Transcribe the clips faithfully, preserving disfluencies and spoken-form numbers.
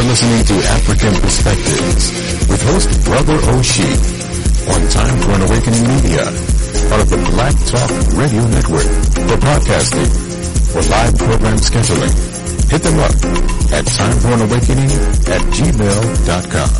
listening to African Perspectives with host Brother Oshie on Time for an Awakening Media, part of the Black Talk Radio Network. For podcasting, for live program scheduling, hit them up at timeforanawakening at gmail dot com.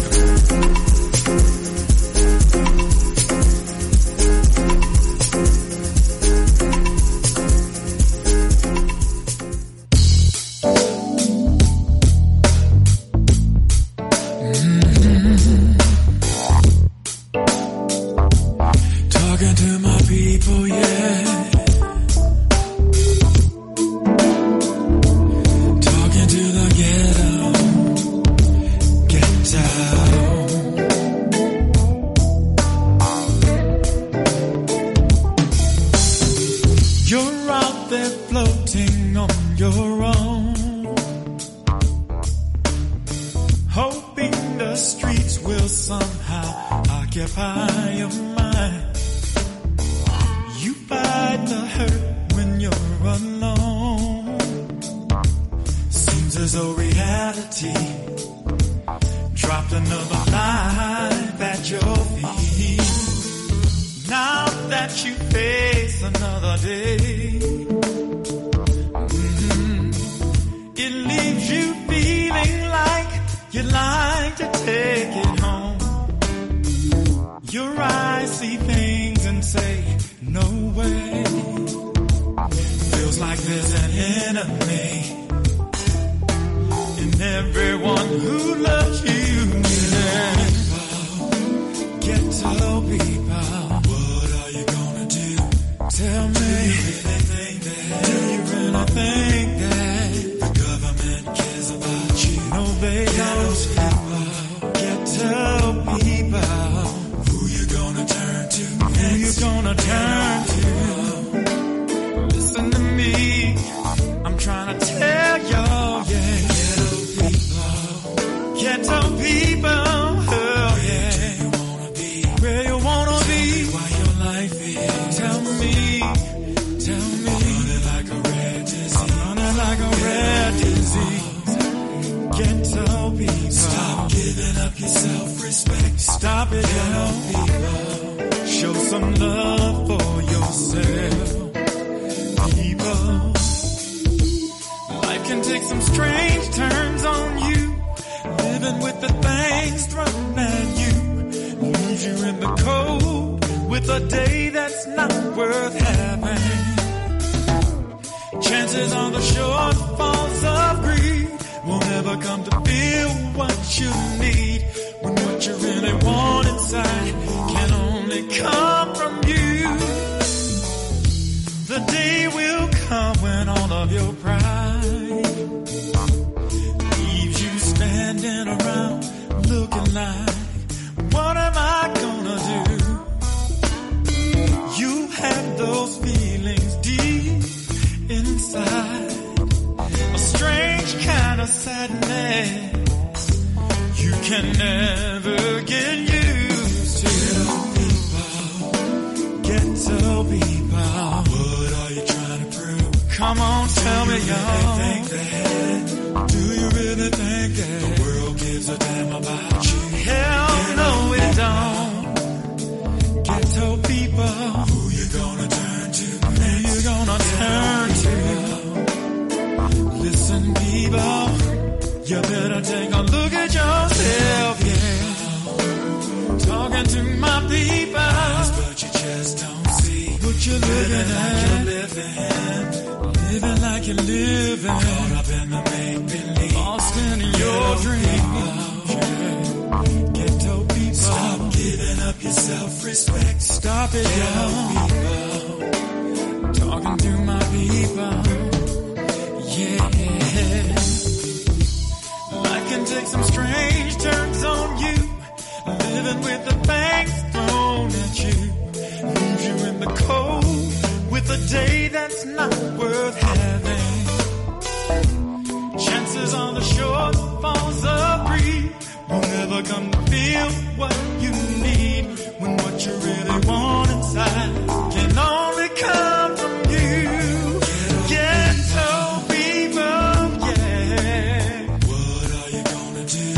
Can only come from you. Ghetto people, yeah. What are you gonna do?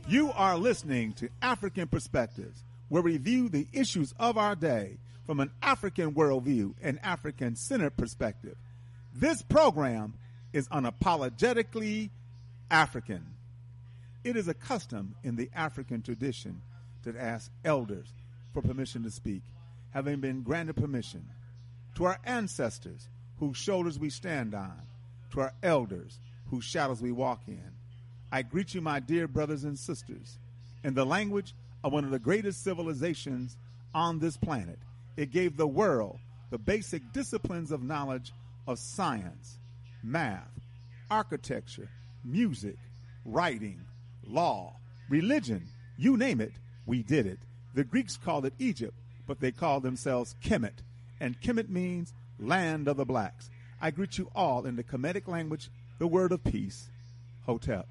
You are listening to African Perspectives, where we view the issues of our day from an African worldview and African-centered perspective. This program is unapologetically African. It is a custom in the African tradition to ask elders for permission to speak, having been granted permission. To our ancestors, whose shoulders we stand on, to our elders, whose shadows we walk in, I greet you, my dear brothers and sisters, in the language of one of the greatest civilizations on this planet. It gave the world the basic disciplines of knowledge of science, math, architecture, music, writing, law, religion, you name it, we did it. The Greeks called it Egypt, but they called themselves Kemet, and Kemet means land of the blacks. I greet you all in the Kemetic language, the word of peace, Hotep.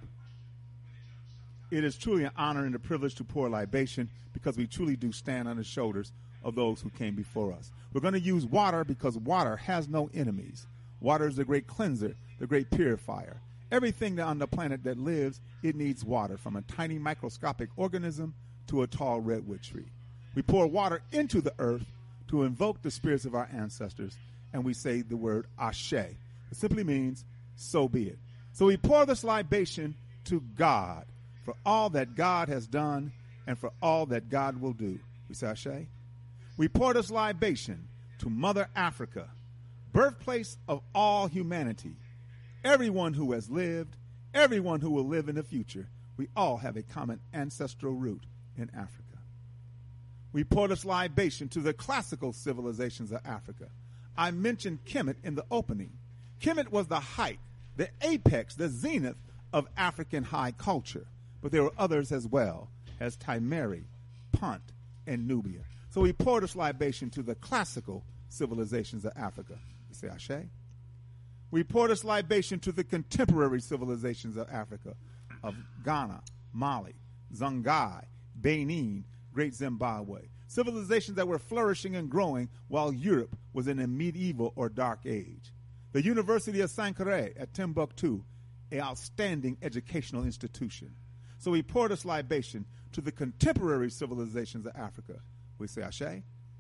It is truly an honor and a privilege to pour libation because we truly do stand on the shoulders of those who came before us. We're going to use water because water has no enemies. Water is the great cleanser, the great purifier. Everything on the planet that lives, it needs water, from a tiny microscopic organism to a tall redwood tree. We pour water into the earth to invoke the spirits of our ancestors, and we say the word Ashe. It simply means, so be it. So we pour this libation to God for all that God has done and for all that God will do. We say Ashe. We pour this libation to Mother Africa, birthplace of all humanity. Everyone who has lived, everyone who will live in the future, we all have a common ancestral root in Africa. We pour this libation to the classical civilizations of Africa. I mentioned Kemet in the opening. Kemet was the height, the apex, the zenith of African high culture. But there were others as well, as Timeri, Punt, and Nubia. So we pour this libation to the classical civilizations of Africa. You say Ashe? We pour this libation to the contemporary civilizations of Africa, of Ghana, Mali, Songhai, Benin, Great Zimbabwe. Civilizations that were flourishing and growing while Europe was in a medieval or dark age. The University of Sankore at Timbuktu, an outstanding educational institution. So we pour this libation to the contemporary civilizations of Africa. We say Ashe.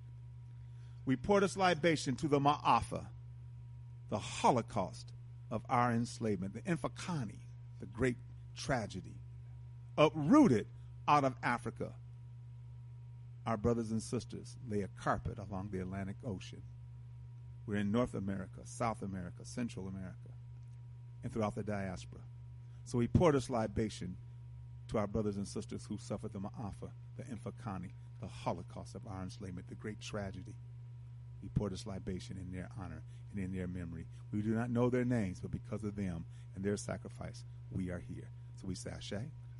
We pour this libation to the Ma'afa, the Holocaust of our enslavement, the Infakani, the great tragedy, uprooted out of Africa. Our brothers and sisters lay a carpet along the Atlantic Ocean. We're in North America, South America, Central America, and throughout the diaspora. So we pour this libation to our brothers and sisters who suffered the Ma'afa, the Infakani, the Holocaust of our enslavement, the great tragedy. We pour this libation in their honor and in their memory. We do not know their names, but because of them and their sacrifice, we are here. So we say Ashe.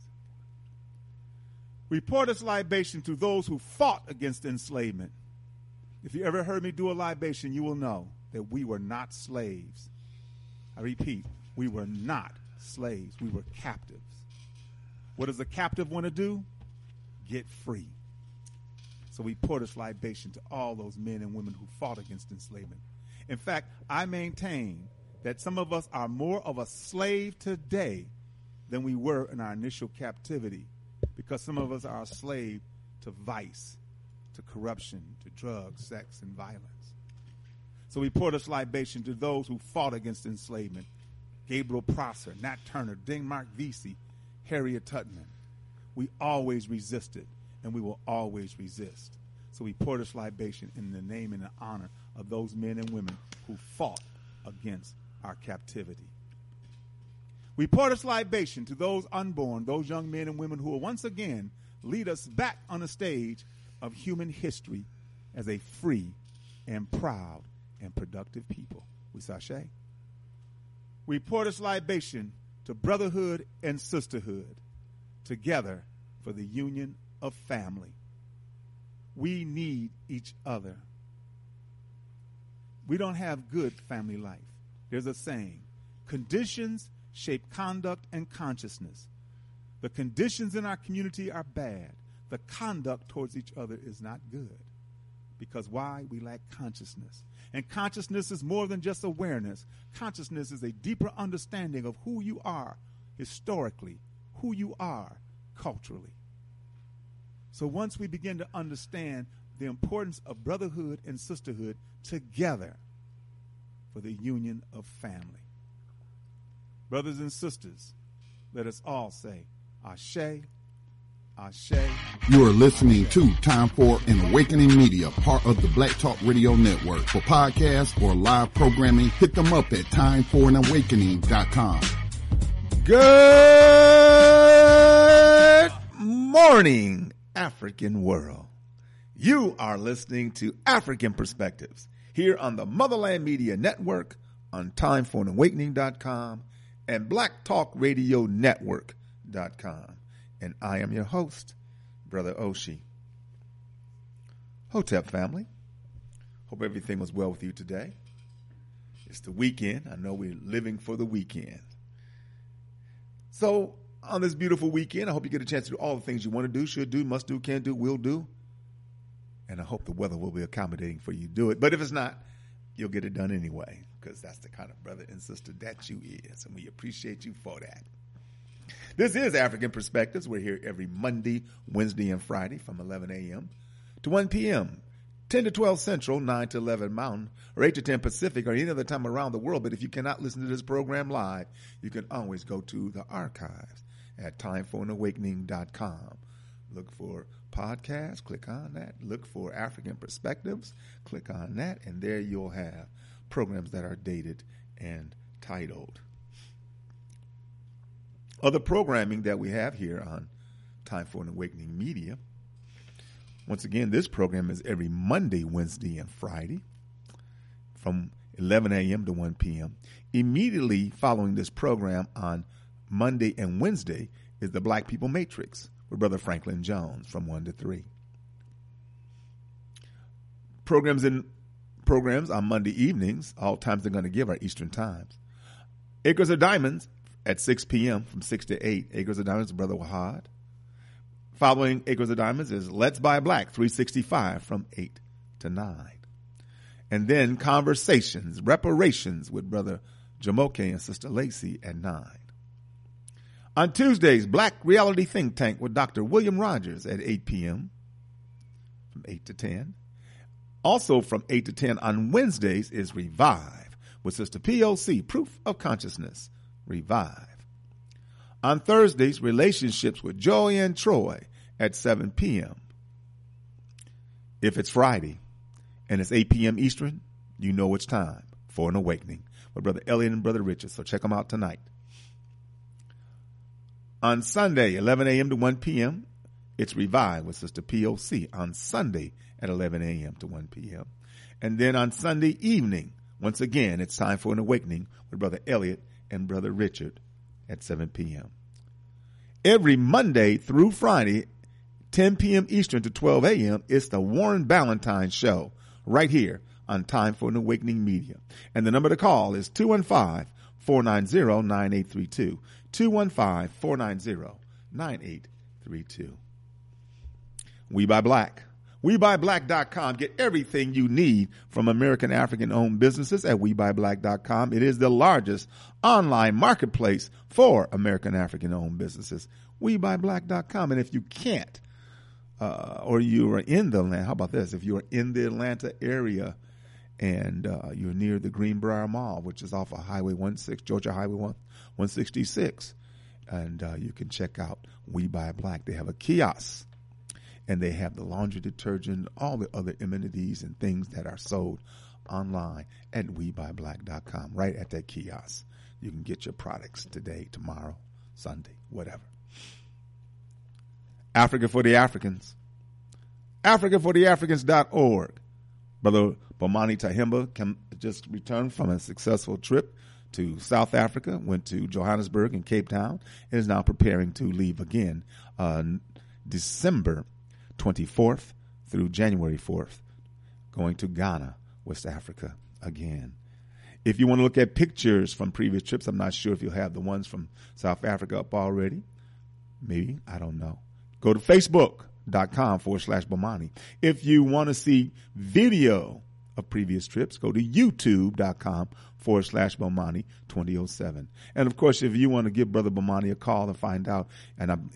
We pour this libation to those who fought against enslavement. If you ever heard me do a libation, you will know that we were not slaves. I repeat, we were not slaves. We were captives. What does a captive want to do? Get free. So we pour this libation to all those men and women who fought against enslavement. In fact, I maintain that some of us are more of a slave today than we were in our initial captivity, because some of us are a slave to vice, to corruption, to drugs, sex, and violence. So we pour this libation to those who fought against enslavement. Gabriel Prosser, Nat Turner, Denmark Vesey, Harriet Tubman. We always resisted, and we will always resist. So we pour this libation in the name and the honor of those men and women who fought against our captivity. We pour this libation to those unborn, those young men and women who will once again lead us back on the stage of human history as a free and proud and productive people. We sashay. We pour this libation to brotherhood and sisterhood, together for the union of family. We need each other. We don't have good family life. There's a saying, conditions shape conduct and consciousness. The conditions in our community are bad. The conduct towards each other is not good. Because why? We lack consciousness. And consciousness is more than just awareness. Consciousness is a deeper understanding of who you are historically, who you are culturally. So once we begin to understand the importance of brotherhood and sisterhood together for the union of family. Brothers and sisters, let us all say, Ashe, Ashe. You are listening to Time for an Awakening Media, part of the Black Talk Radio Network. For podcasts or live programming, hit them up at time for an awakening dot com. Good morning, African world. You are listening to African Perspectives here on the Motherland Media Network, on time for an awakening dot com and black talk radio network dot com. And I am your host, Brother Oshi. Hotep family, hope everything was well with you today. It's the weekend. I know we're living for the weekend. So on this beautiful weekend, I hope you get a chance to do all the things you want to do, should do, must do, can do, will do. And I hope the weather will be accommodating for you to do it. But if it's not, you'll get it done anyway, because that's the kind of brother and sister that you is, and we appreciate you for that. This is African Perspectives. We're here every Monday, Wednesday, and Friday from eleven a.m. to one p.m., ten to twelve Central, nine to eleven Mountain, or eight to ten Pacific, or any other time around the world. But if you cannot listen to this program live, you can always go to the archives at time for an awakening dot com. Look for podcasts, click on that. Look for African Perspectives, click on that, and there you'll have programs that are dated and titled. Other programming that we have here on Time for an Awakening Media. Once again, this program is every Monday, Wednesday, and Friday from eleven a.m. to one p.m. Immediately following this program on Monday and Wednesday is the Black People Matrix with Brother Franklin Jones from one to three. Programs in programs on Monday evenings, all times they're going to give are Eastern times. Acres of Diamonds at six p.m. from six to eight. Acres of Diamonds, Brother Wahad. Following Acres of Diamonds is Let's Buy Black, three sixty-five from eight to nine. And then Conversations, Reparations with Brother Jamoke and Sister Lacey at nine. On Tuesdays, Black Reality Think Tank with Doctor William Rogers at eight p.m. from eight to ten. Also from eight to ten on Wednesdays is Revive with Sister P O C, Proof of Consciousness. Revive. On Thursdays, Relationships with Joy and Troy at seven p.m. If it's Friday and it's eight p.m. Eastern, you know it's time for an awakening with Brother Elliot and Brother Richard. So check them out tonight. On Sunday, eleven a.m. to one p.m., it's Revive with Sister P O C on Sunday at eleven a.m. to one p.m. And then on Sunday evening, once again, it's time for an awakening with Brother Elliot and Brother Richard at seven p.m. Every Monday through Friday, ten p.m. Eastern to twelve a.m., it's the Warren Ballantine Show right here on Time for an Awakening Media. And the number to call is two one five, four nine zero, nine eight three two. two one five, four nine zero, nine eight three two. We Buy Black. we buy black dot com. Get everything you need from American African-owned businesses at we buy black dot com. It is the largest online marketplace for American African-owned businesses. we buy black dot com. And if you can't, uh, or you are in the Atlanta, how about this? If you are in the Atlanta area and uh, you're near the Greenbrier Mall, which is off of Highway one six, Georgia Highway one sixty-six, and uh, you can check out We Buy Black. They have a kiosk. And they have the laundry detergent, all the other amenities and things that are sold online at we buy black dot com, right at that kiosk. You can get your products today, tomorrow, Sunday, whatever. Africa for the Africans. Africa for the Africans dot org. Brother Bomani Tahimba can, just returned from a successful trip to South Africa, went to Johannesburg and Cape Town, and is now preparing to leave again uh, December twenty-fourth through January fourth, going to Ghana, West Africa again. If you want to look at pictures from previous trips, I'm not sure if you'll have the ones from South Africa up already. Maybe, I don't know. Go to facebook.com forward slash Bomani. If you want to see video of previous trips, go to youtube.com forward slash Bomani twenty oh seven. And of course, if you want to give Brother Bomani a call and find out, and I'm in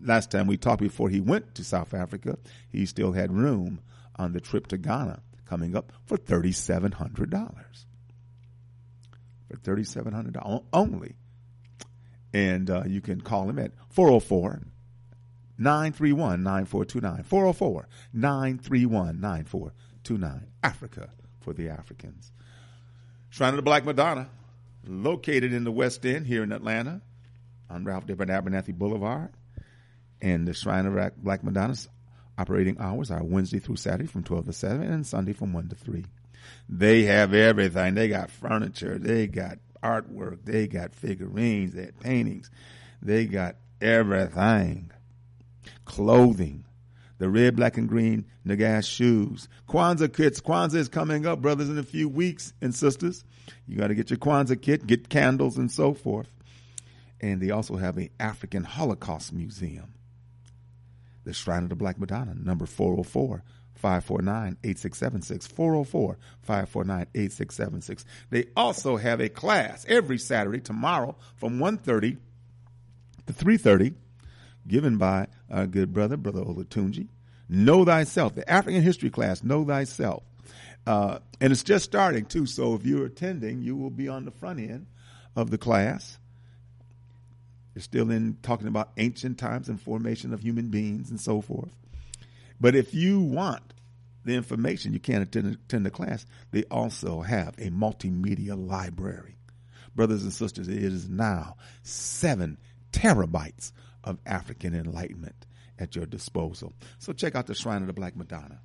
last time we talked before he went to South Africa, he still had room on the trip to Ghana coming up for thirty-seven hundred dollars. For thirty-seven hundred dollars only. And uh, you can call him at four oh four, nine three one, nine four two nine. four oh four, nine three one, nine four two nine. Africa for the Africans. Shrine of the Black Madonna, located in the West End here in Atlanta on Ralph W. Abernathy Boulevard. And the Shrine of the Black Madonna's operating hours are Wednesday through Saturday from twelve to seven and Sunday from one to three. They have everything. They got furniture. They got artwork. They got figurines. They got paintings. They got everything. Clothing. The red, black, and green Nagash shoes. Kwanzaa kits. Kwanzaa is coming up, brothers, in a few weeks and sisters. You got to get your Kwanzaa kit, get candles and so forth. And they also have an African Holocaust Museum. The Shrine of the Black Madonna, number four oh four, five four nine, eight six seven six, four oh four, five four nine, eight six seven six. They also have a class every Saturday, tomorrow, from one thirty to three thirty, given by our good brother, Brother Olatunji. Know Thyself, the African history class, Know Thyself. Uh, and it's just starting, too, so if you're attending, you will be on the front end of the class. They're still in talking about ancient times and formation of human beings and so forth. But if you want the information, you can't attend, attend the class. They also have a multimedia library. Brothers and sisters, it is now seven terabytes of African enlightenment at your disposal. So check out the Shrine of the Black Madonna.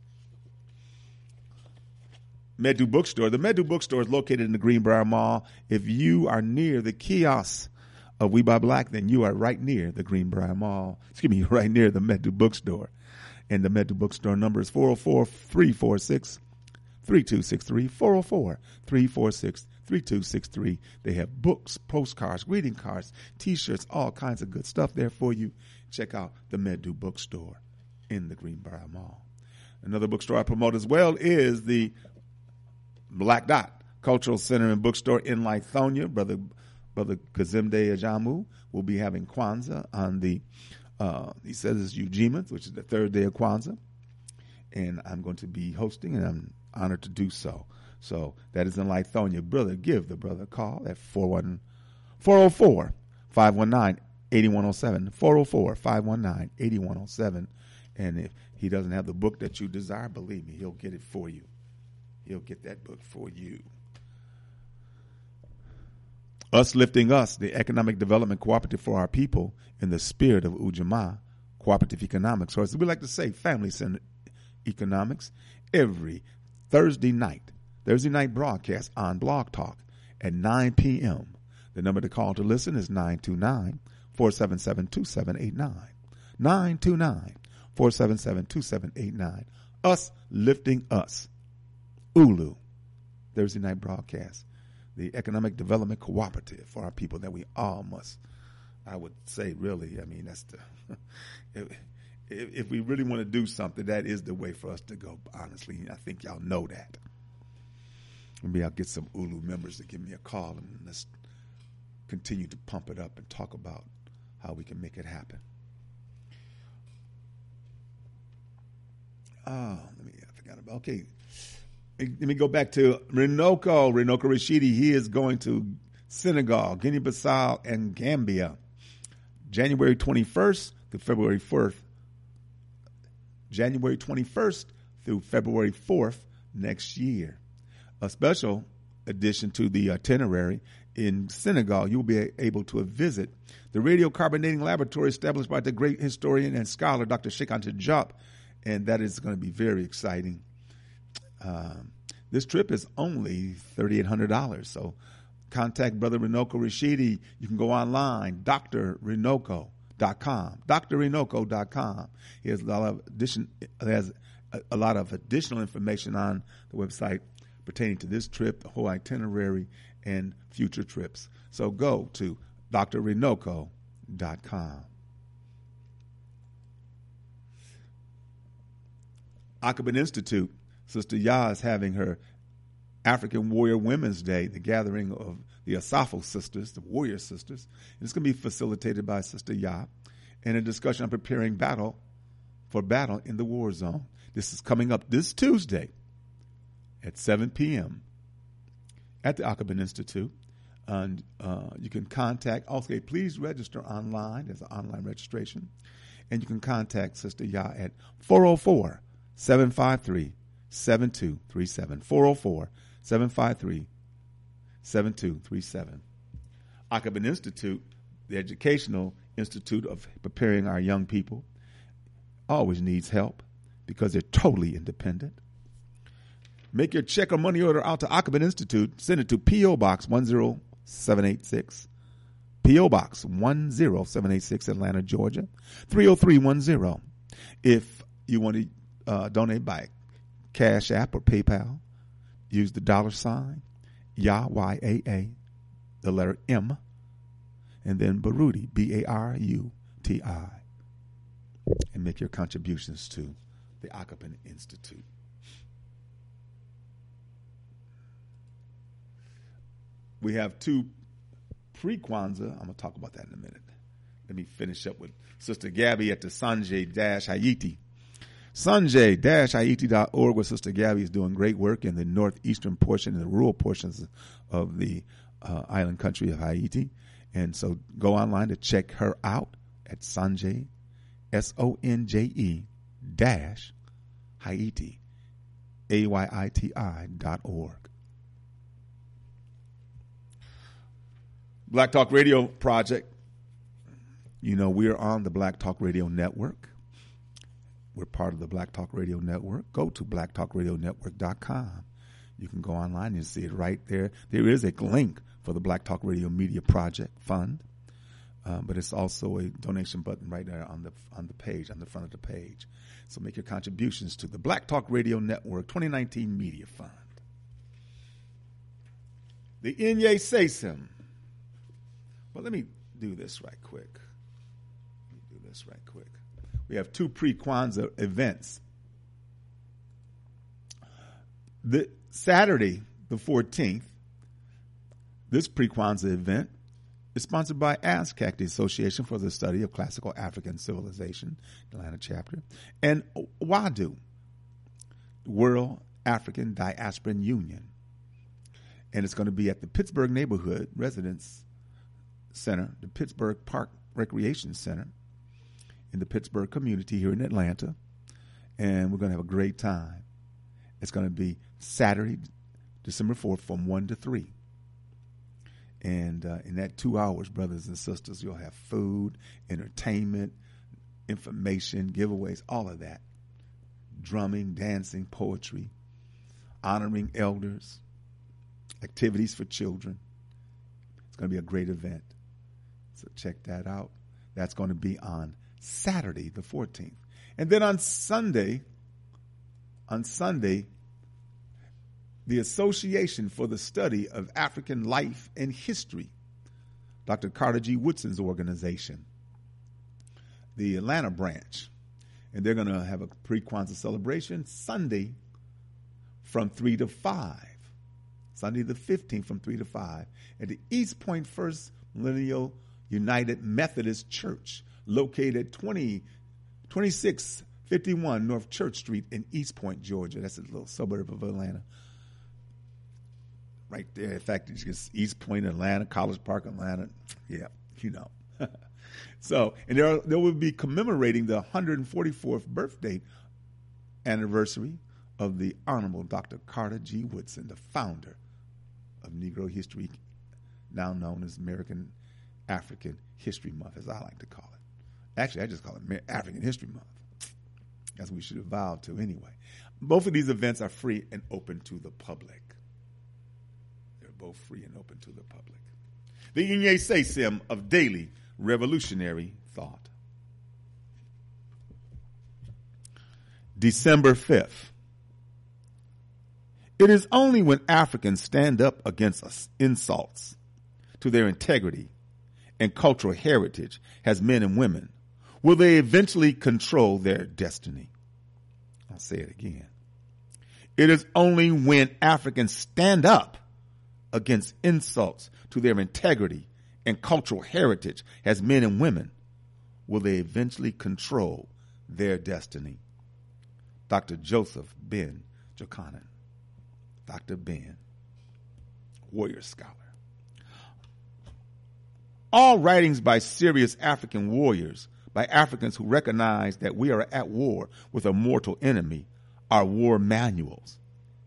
Medu Bookstore. The Medu Bookstore is located in the Greenbrier Mall. If you are near the kiosks of We Buy Black, then you are right near the Greenbrier Mall. Excuse me, right near the Medu Bookstore. And the Medu Bookstore number is four oh four, three four six, three two six three, four oh four, three four six, three two six three. They have books, postcards, greeting cards, T-shirts, all kinds of good stuff there for you. Check out the Medu Bookstore in the Greenbrier Mall. Another bookstore I promote as well is the Black Dot Cultural Center and Bookstore in Lithonia. Brother Brother Kazemde Ajamu will be having Kwanzaa on the, uh, he says it's Ujima, which is the third day of Kwanzaa. And I'm going to be hosting, and I'm honored to do so. So that is in Lithonia. Brother, give the brother a call at four oh four, five one nine, eight one oh seven, four oh four, five one nine, eight one oh seven. And if he doesn't have the book that you desire, believe me, he'll get it for you. He'll get that book for you. Us Lifting Us, the economic development cooperative for our people in the spirit of Ujamaa, cooperative economics, or as we like to say, family-centered economics, every Thursday night, Thursday night broadcast on Blog Talk at nine p.m. The number to call to listen is nine two nine, four seven seven, two seven eight nine. nine two nine, four seven seven, two seven eight nine. Us Lifting Us. Ulu, Thursday night broadcast. The economic development cooperative for our people that we all must, I would say, really, I mean, that's the, if, if we really want to do something, that is the way for us to go, honestly. I think y'all know that. Maybe I'll get some Ulu members to give me a call and let's continue to pump it up and talk about how we can make it happen. Oh, let me, I forgot about, okay. Let me go back to Renoko, Renoko Rashidi. He is going to Senegal, Guinea-Bissau, and Gambia, January twenty-first through February fourth. January twenty-first through February fourth next year. A special addition to the itinerary in Senegal, you will be able to visit the radiocarbonating laboratory established by the great historian and scholar, Doctor Cheikh Anta Diop, and that is going to be very exciting. Um, this trip is only thirty-eight hundred dollars. So contact Brother Renoko Rashidi. You can go online, D R renoko dot com, D R renoko dot com. He has a lot of addition, has a, a lot of additional information on the website pertaining to this trip, the whole itinerary, and future trips. So go to D R renoko dot com. Akabin Institute. Sister Yah is having her African Warrior Women's Day, the gathering of the Asafo sisters, the warrior sisters. And it's going to be facilitated by Sister Yah. and a discussion on preparing battle for battle in the war zone. This is coming up this Tuesday at seven p.m. at the Akabin Institute. And uh, you can contact, also please register online. There's an online registration. And you can contact Sister Yah at four oh four, seven five three, seven two three seven. four oh four, seven five three, seven two three seven. Akabin Institute, the educational institute of preparing our young people, always needs help because they're totally independent. Make your check or money order out to Akabin Institute. Send it to P O. Box one oh seven eight six. P O. Box one oh seven eight six, Atlanta, Georgia, three oh three one oh. If you want to uh, donate by Cash App or PayPal, use the dollar sign, Yah, Y A A, the letter M, and then Baruti, B A R U T I, and make your contributions to the Akabin Institute. We have two pre-Kwanzaa. I'm going to talk about that in a minute. Let me finish up with Sister Gabby at the Sanjay-Haiti. Sanjay-Haiti dot org, where Sister Gabby is doing great work in the northeastern portion and the rural portions of the uh, island country of Haiti. And so go online to check her out at Sanjay, S O N J E, dash, Haiti, A Y I T I dot org. Black Talk Radio Project. You know, we're on the Black Talk Radio Network. We're part of the Black Talk Radio Network. Go to black talk radio network dot com. You can go online and see it right there. There is a link for the Black Talk Radio Media Project Fund, uh, but it's also a donation button right there on the on the page, on the front of the page. So make your contributions to the Black Talk Radio Network twenty nineteen Media Fund. The Inye Sesim. Well, let me do this right quick. Let me do this right quick. We have two pre-Kwanzaa events. The Saturday, the fourteenth, this pre-Kwanzaa event is sponsored by ASCAC, the Association for the Study of Classical African Civilization, Atlanta chapter, and WADU, World African Diasporan Union. And it's going to be at the Pittsburgh Neighborhood Residence Center, the Pittsburgh Park Recreation Center in the Pittsburgh community here in Atlanta. And we're going to have a great time. It's going to be Saturday, December fourth from one to three. And uh, in that two hours, brothers and sisters, you'll have food, entertainment, information, giveaways, all of that. Drumming, dancing, poetry, honoring elders, activities for children. It's going to be a great event. So check that out. That's going to be on Saturday, the fourteenth. And then on Sunday, on Sunday, the Association for the Study of African Life and History, Doctor Carter G. Woodson's organization, the Atlanta branch, and they're going to have a pre-Kwanzaa celebration Sunday from three to five. Sunday the fifteenth from three to five at the East Point First Millennial United Methodist Church, located at twenty, twenty-six fifty-one North Church Street in East Point, Georgia. That's a little suburb of Atlanta. Right there. In fact, it's just East Point, Atlanta, College Park, Atlanta. Yeah, you know. So, and there, are, there will be commemorating the one hundred forty-fourth birthday anniversary of the Honorable Doctor Carter G. Woodson, the founder of Negro History, now known as American African History Month, as I like to call it. Actually, I just call it African History Month. That's what we should evolve to anyway. Both of these events are free and open to the public. They're both free and open to the public. The Inye Sesim of daily revolutionary thought. December fifth. It is only when Africans stand up against us insults to their integrity and cultural heritage as men and women will they eventually control their destiny. I'll say it again. It is only when Africans stand up against insults to their integrity and cultural heritage as men and women will they eventually control their destiny. Doctor Joseph Ben Jochannan. Doctor Ben, warrior scholar. All writings by serious African warriors, by Africans who recognize that we are at war with a mortal enemy, are war manuals.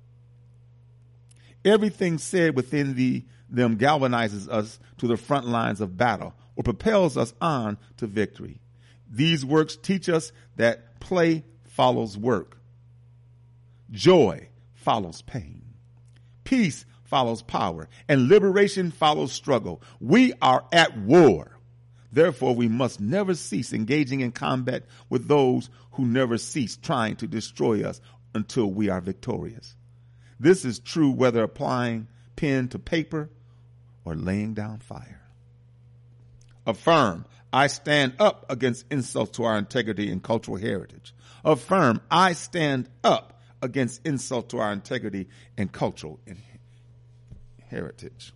Everything said within the, them galvanizes us to the front lines of battle or propels us on to victory. These works teach us that play follows work. Joy follows pain. Peace follows power, and liberation follows struggle. We are at war. Therefore, we must never cease engaging in combat with those who never cease trying to destroy us until we are victorious. This is true whether applying pen to paper or laying down fire. Affirm, I stand up against insults to our integrity and cultural heritage. Affirm, I stand up against insult to our integrity and cultural in- heritage.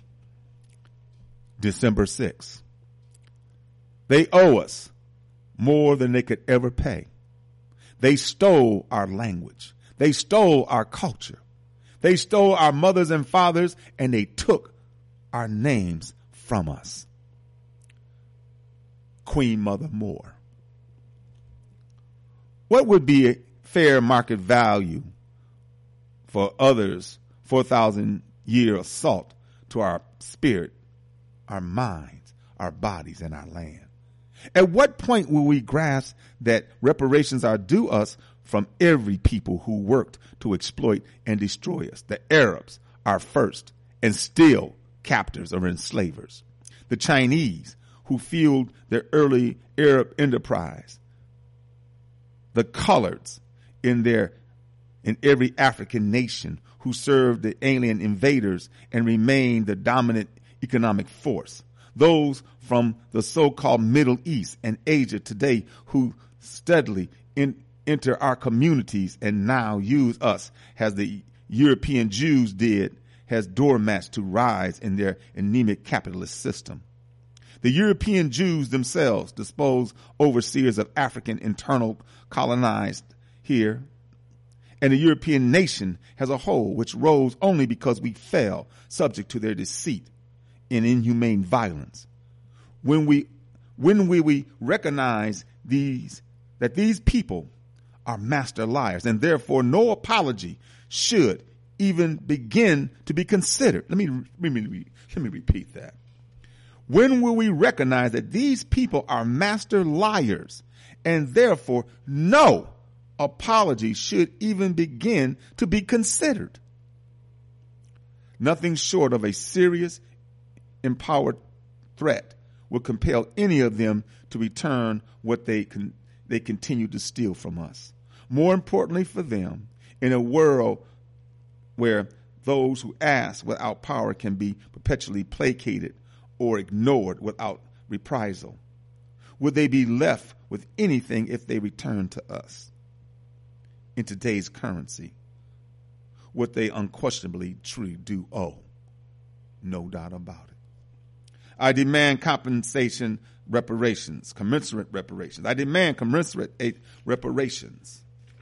December sixth. They owe us more than they could ever pay. They stole our language. They stole our culture. They stole our mothers and fathers, and they took our names from us. Queen Mother Moore. What would be a fair market value for others' four thousand year assault to our spirit, our minds, our bodies, and our land? At what point will we grasp that reparations are due us from every people who worked to exploit and destroy us? The Arabs are first and still captors or enslavers. The Chinese who fueled their early Arab enterprise. The coloreds in their in every African nation who served the alien invaders and remained the dominant economic force. Those from the so-called Middle East and Asia today who steadily in, enter our communities and now use us as the European Jews did as doormats to rise in their anemic capitalist system. The European Jews themselves disposed overseers of African internal colonized here, and the European nation as a whole, which rose only because we fell subject to their deceit and inhumane violence. When we, when we, we recognize these, that these people are master liars, and therefore no apology should even begin to be considered. Let me, let me, let me repeat that. When will we recognize that these people are master liars, and therefore no apology should even begin to be considered? Nothing short of a serious, empowered threat will compel any of them to return what they con- they continue to steal from us. More importantly for them, in a world where those who ask without power can be perpetually placated or ignored without reprisal, would they be left with anything if they return to us? In today's currency, what they unquestionably truly do owe. No doubt about it. I demand compensation reparations, commensurate reparations. I demand commensurate reparations.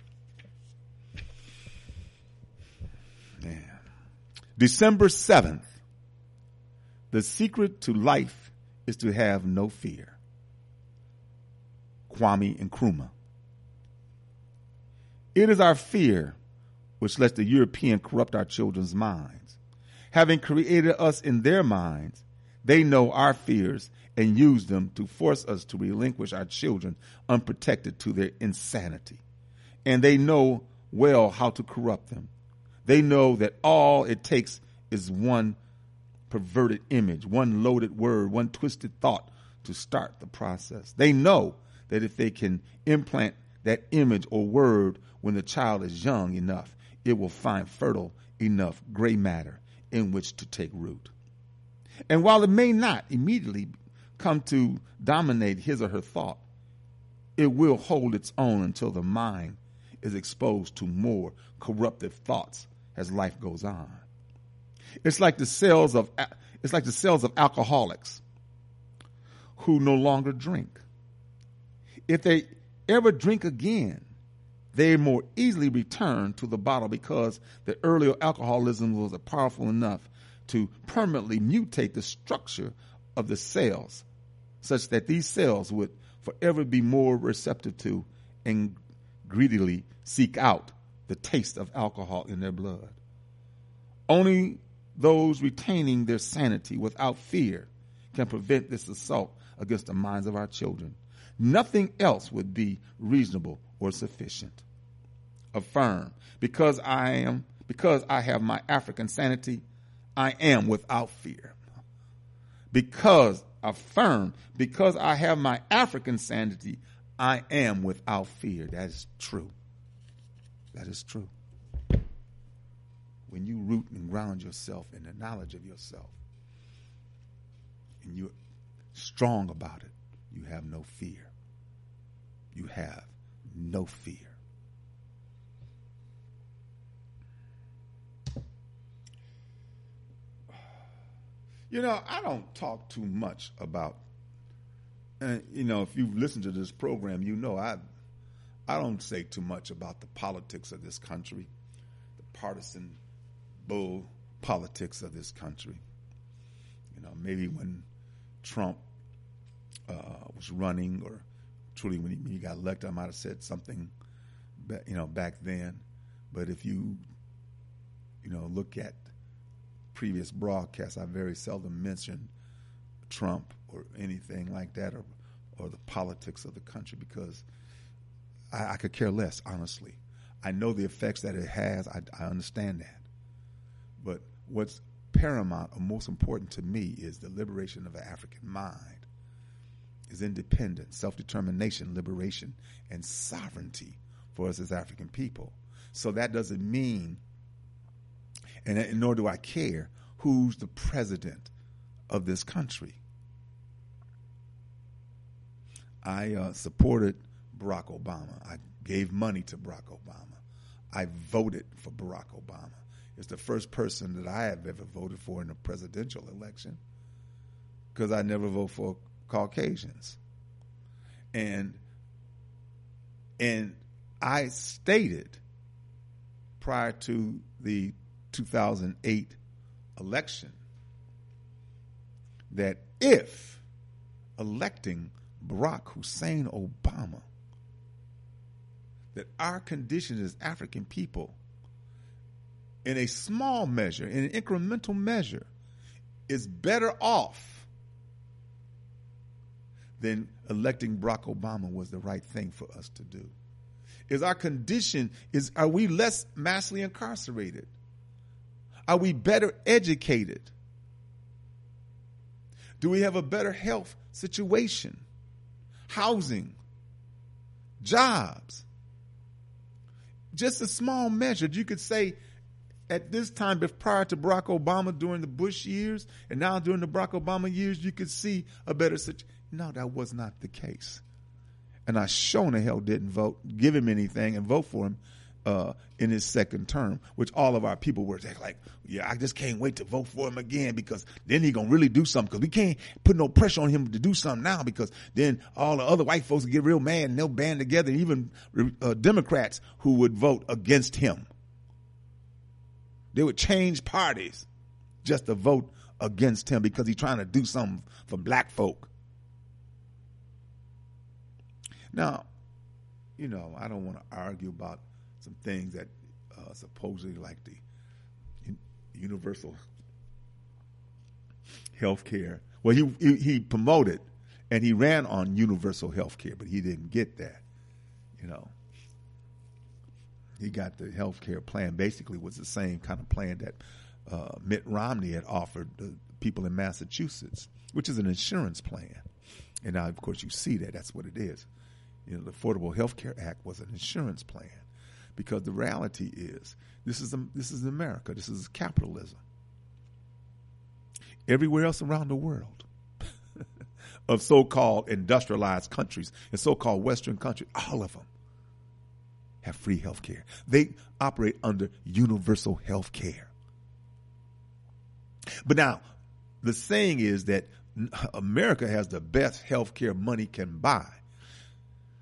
Man. December seventh. The secret to life is to have no fear. Kwame Nkrumah. It is our fear which lets the European corrupt our children's minds. Having created us in their minds, they know our fears and use them to force us to relinquish our children unprotected to their insanity. And they know well how to corrupt them. They know that all it takes is one perverted image, one loaded word, one twisted thought to start the process. They know that if they can implant that image or word when the child is young enough, it will find fertile enough gray matter in which to take root. And while it may not immediately come to dominate his or her thought, it will hold its own until the mind is exposed to more corruptive thoughts as life goes on. It's like the cells of it's like the cells of alcoholics who no longer drink. if they ever drink again, they more easily return to the bottle because the earlier alcoholism was powerful enough to permanently mutate the structure of the cells, such that these cells would forever be more receptive to and greedily seek out the taste of alcohol in their blood. Only those retaining their sanity without fear can prevent this assault against the minds of our children. Nothing else would be reasonable or sufficient. Affirm, because I am, because I have my African sanity, I am without fear. Because, affirm, because I have my African sanity, I am without fear. That is true. That is true. When you root and ground yourself in the knowledge of yourself, and you're strong about it, you have no fear. You have no fear. You know, I don't talk too much about, and you know, if you've listened to this program, you know I I don't say too much about the politics of this country, the partisan bull politics of this country. You know, maybe when Trump uh, was running, or truly when he, when he got elected, I might have said something, you know, back then. But if you, you know, look at previous broadcasts, I very seldom mention Trump or anything like that, or or the politics of the country, because I, I could care less, honestly. I know the effects that it has. I, I understand that. But what's paramount or most important to me is the liberation of the African mind, is independence, self-determination, liberation, and sovereignty for us as African people. So that doesn't mean, and, and nor do I care, who's the president of this country. I uh, supported Barack Obama. I gave money to Barack Obama. I voted for Barack Obama. It's the first person that I have ever voted for in a presidential election, because I never vote for Caucasians. And and I stated prior to the two thousand eight election that if electing Barack Hussein Obama, that our condition as African people, in a small measure, in an incremental measure, is better off than electing Barack Obama was the right thing for us to do. Is our condition, is are we less massively incarcerated? Are we better educated? Do we have a better health situation? Housing? Jobs? Just a small measure. You could say at this time, but prior to Barack Obama, during the Bush years, and now during the Barack Obama years, you could see a better situation. No, that was not the case. And I sure in the hell didn't vote, give him anything, and vote for him uh, in his second term, which all of our people were like, yeah, I just can't wait to vote for him again, because then he's going to really do something, because we can't put no pressure on him to do something now, because then all the other white folks will get real mad and they'll band together, even uh, Democrats who would vote against him. They would change parties just to vote against him because he's trying to do something for black folk. Now, you know, I don't want to argue about some things that uh, supposedly, like the un- universal health care. Well, he, he he promoted and he ran on universal health care, but he didn't get that, you know. He got the health care plan, basically was the same kind of plan that uh, Mitt Romney had offered the people in Massachusetts, which is an insurance plan. And now, of course, you see that. That's what it is. You know, the Affordable Health Care Act was an insurance plan, because the reality is this is a, this is America. This is capitalism. Everywhere else around the world of so-called industrialized countries and so-called Western countries, all of them have free health care. They operate under universal health care. But now, the saying is that America has the best health care money can buy.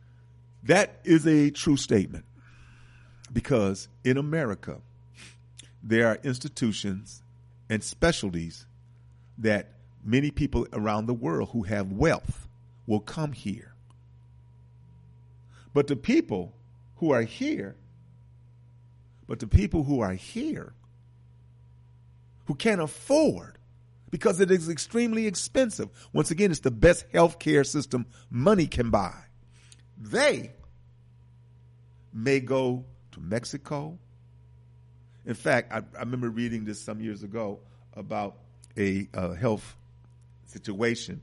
That is a true statement, because in America, there are institutions and specialties that many people around the world who have wealth will come here. But the people who are here, but the people who are here, who can't afford, because it is extremely expensive. Once again, it's the best health care system money can buy. They may go to Mexico. In fact, I, I remember reading this some years ago about a uh, health situation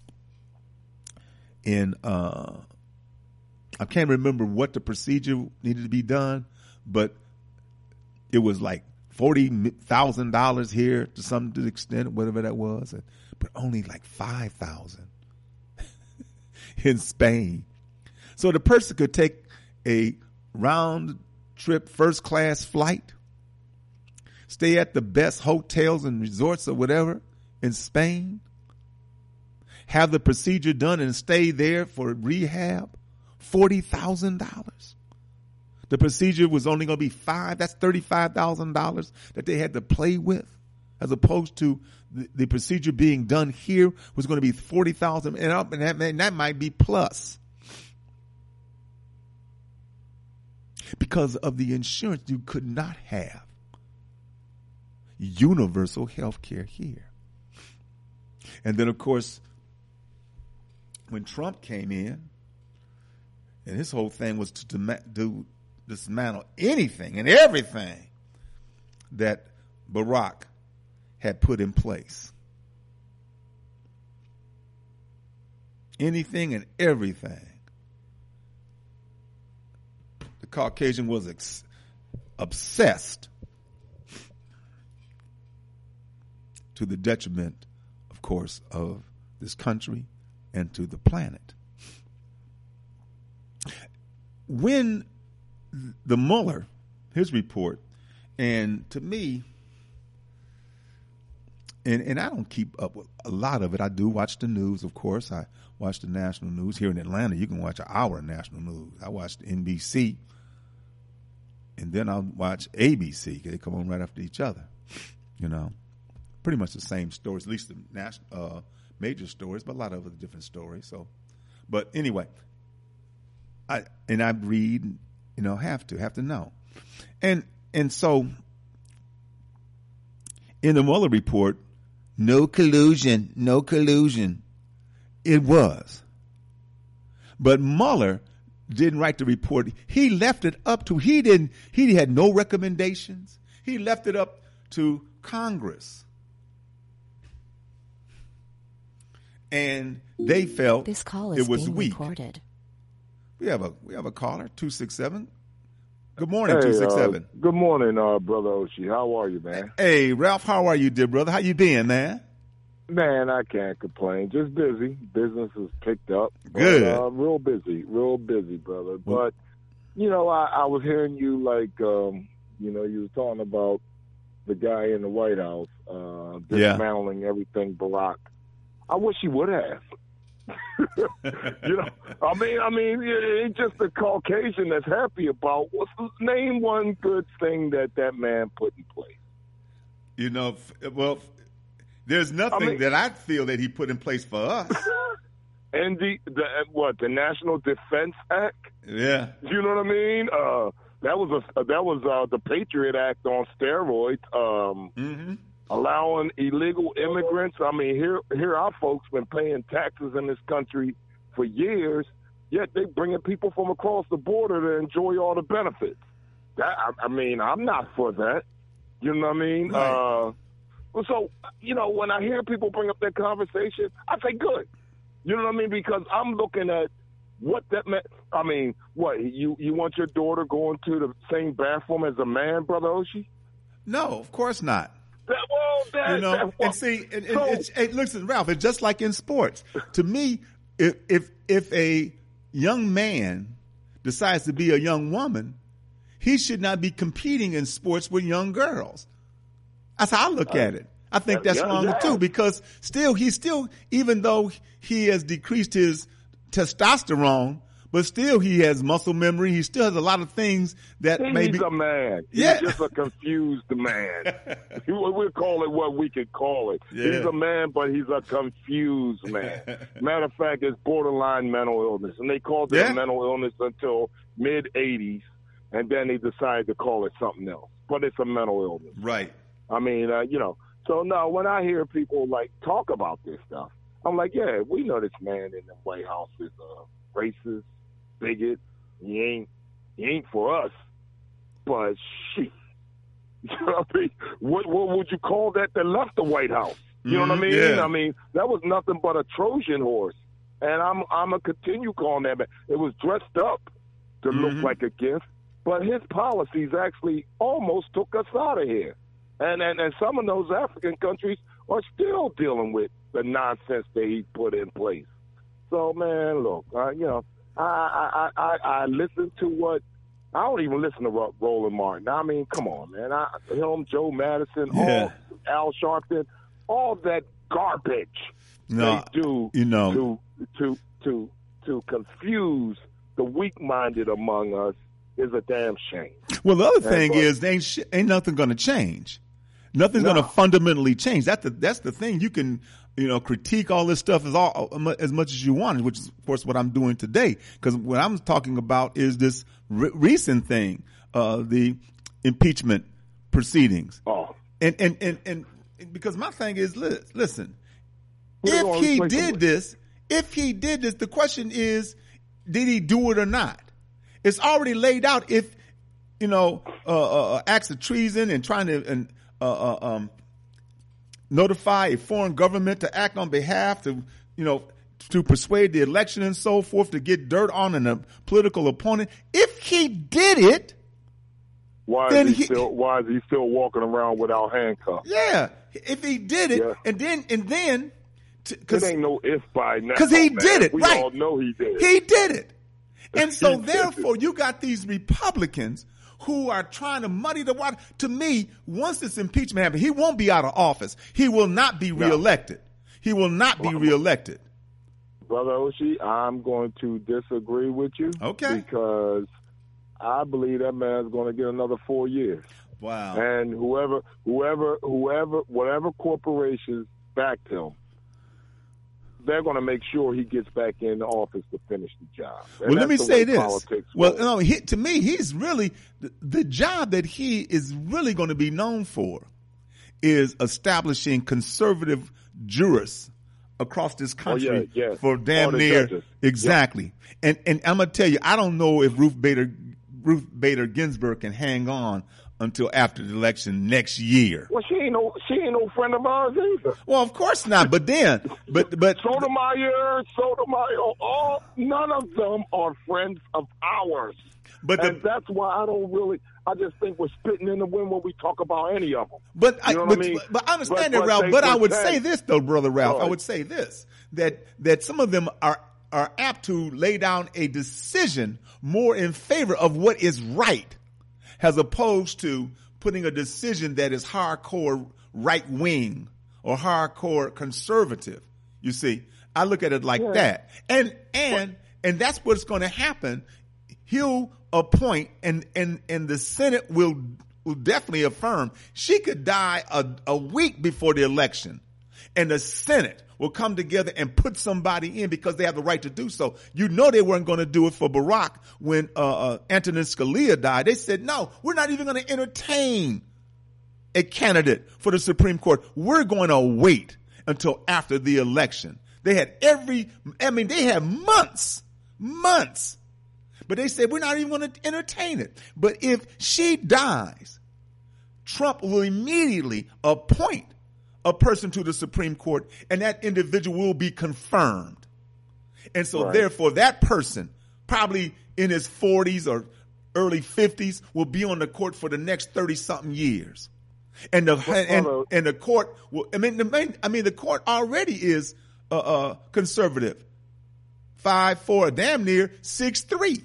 in, uh, I can't remember what the procedure needed to be done, but it was like forty thousand dollars here to some extent, whatever that was, but only like five thousand dollars in Spain. So the person could take a round trip first class flight, stay at the best hotels and resorts or whatever in Spain, have the procedure done and stay there for rehab, forty thousand dollars. The procedure was only going to be five. That's thirty-five thousand dollars that they had to play with, as opposed to the, the procedure being done here was going to be forty thousand dollars and up, and that, and that might be plus. Because of the insurance, you could not have universal health care here. And then, of course, when Trump came in, and his whole thing was to do dismantle anything and everything that Barack had put in place. Anything and everything. The Caucasian was ex- obsessed to the detriment, of course, of this country and to the planet. When the Mueller, his report, and to me, and, and I don't keep up with a lot of it. I do watch the news, of course. I watch the national news. Here in Atlanta, you can watch an hour of national news. I watch the N B C, and then I'll watch A B C, because they come on right after each other. You know, pretty much the same stories, at least the national, uh, major stories, but a lot of other different stories. So, but anyway, I and I read, you know, have to have to know, and and so in the Mueller report, no collusion, no collusion. It was, but Mueller didn't write the report. He left it up to he didn't he had no recommendations. He left it up to Congress, and they felt this call is it was being weak. recorded. We have a we have a caller, two six seven. Good morning, hey, two six seven. Uh, good morning, uh, Brother Oshie. How are you, man? Hey, Ralph, how are you, dear brother? How you been, man? Man, I can't complain. Just busy. Business is picked up. Good. But, uh, real busy. Real busy, brother. But, you know, I, I was hearing you like, um, you know, you were talking about the guy in the White House uh, dismantling yeah. everything Barack. I wish he would have. you know, I mean, I mean, it ain't just the Caucasian that's happy about. What's the, name one good thing that that man put in place? You know, well, there's nothing I mean, that I feel that he put in place for us. And the, the what the National Defense Act? Yeah, you know what I mean. Uh, that was a that was uh, the Patriot Act on steroids. Um, mm-hmm. Allowing illegal immigrants. I mean, here here our folks been paying taxes in this country for years, yet they bringing people from across the border to enjoy all the benefits. That I, I mean, I'm not for that. You know what I mean? Right. Uh, so, you know, when I hear people bring up that conversation, I say good. You know what I mean? Because I'm looking at what that meant. I mean, what, you, you want your daughter going to the same bathroom as a man, Brother Oshie? No, of course not. That, well, that, you know, that, well, and see, and, and so, it's, hey, listen, Ralph, it's just like in sports. To me, if if if a young man decides to be a young woman, he should not be competing in sports with young girls. That's how I look uh, at it. I think that's yeah, wrong yeah. too, because still, he's still, even though he has decreased his testosterone, but still he has muscle memory. He still has a lot of things that He's maybe. He's a man. Yeah. He's just a confused man. We'll call it what we could call it. Yeah. He's a man, but he's a confused man. Matter of fact, it's borderline mental illness, and they called it Yeah. a mental illness until mid eighties, and then they decided to call it something else. But it's a mental illness. Right. I mean, uh, you know. So no, when I hear people like talk about this stuff, I'm like, yeah, we know this man in the White House is a racist, bigot. He ain't, he ain't for us. But shit, you know what I mean? What, what would you call that that left the White House? You know what I mean? Yeah. I mean, that was nothing but a Trojan horse. And I'm, I'm gonna continue calling that man. It was dressed up to Mm-hmm. look like a gift, but his policies actually almost took us out of here. And, and and some of those African countries are still dealing with the nonsense that he put in place. So, man, look, uh, you know, I, I I I listen to what I don't even listen to Ro- Roland Martin. I mean, come on, man. I, him, Joe Madison, Yeah. all Al Sharpton, all that garbage No, they do you know. to to to to confuse the weak-minded among us is a damn shame. Well, the other And thing but- is, they ain't, sh- ain't nothing going to change. Nothing's No. going to fundamentally change. That's the that's the thing. You can, you know, critique all this stuff as all as much as you want, which is of course what I'm doing today. Because what I'm talking about is this re- recent thing, uh, the impeachment proceedings. Oh, And and and and because my thing is, li- listen, Who they if gonna he replace him did with? this, if he did this, the question is, did he do it or not? It's already laid out. If you know, uh, uh, acts of treason and trying to and uh, uh, um, notify a foreign government to act on behalf to, you know, to persuade the election and so forth, to get dirt on a political opponent. If he did it, why Then is he, he- still why is he still walking around without handcuffs? yeah, if he did it, Yeah. and then and then, It because ain't no if by now. 'Cause he man. did it, We right. all know he did it. he did it, and so He did it. therefore you got these Republicans who are trying to muddy the water. To me, once this impeachment happens, he won't be out of office. He will not be reelected. He will not be reelected. Brother Oshie, I'm going to disagree with you. Okay. Because I believe that man's going to get another four years. Wow. And whoever, whoever, whoever, whatever corporations backed him, they're going to make sure he gets back in the office to finish the job. And Well, let me that's the say way this. politics Well, works. no, he, to me, he's really the, the job that he is really going to be known for is establishing conservative jurists across this country Oh, yeah, yeah. for damn All the near judges. exactly. And and I'm gonna tell you, I don't know if Ruth Bader Ruth Bader Ginsburg can hang on until after the election next year. Well, she ain't no, she ain't no friend of ours either. Well, of course not. But then, but but Sotomayor, Sotomayor, all none of them are friends of ours. but And the, that's why I don't really. I just think we're spitting in the wind when we talk about any of them. But I, You know but, what I mean? but I understand But- that, but Ralph. they But I would pretend- say this, though, brother Ralph. I Right. would say this: that that some of them are are apt to lay down a decision more in favor of what is right, as opposed to putting a decision that is hardcore right wing or hardcore conservative. You see, I look at it like Yeah. that, and and and that's what's going to happen. He'll appoint, and and and the Senate will will definitely affirm. She could die a, a week before the election, and the Senate will come together and put somebody in because they have the right to do so. You know they weren't going to do it for Barack when uh, uh, Antonin Scalia died. They said, no, we're not even going to entertain a candidate for the Supreme Court. We're going to wait until after the election. They had every, I mean, they had months, months. But they said, we're not even going to entertain it. But if she dies, Trump will immediately appoint a person to the Supreme Court, and that individual will be confirmed. And so Right. therefore that person, probably in his forties or early fifties, will be on the court for the next thirty something years. And the, and, although- and the court will, I mean, the main, I mean, the court already is, uh, uh, conservative. Five, four, damn near six, three.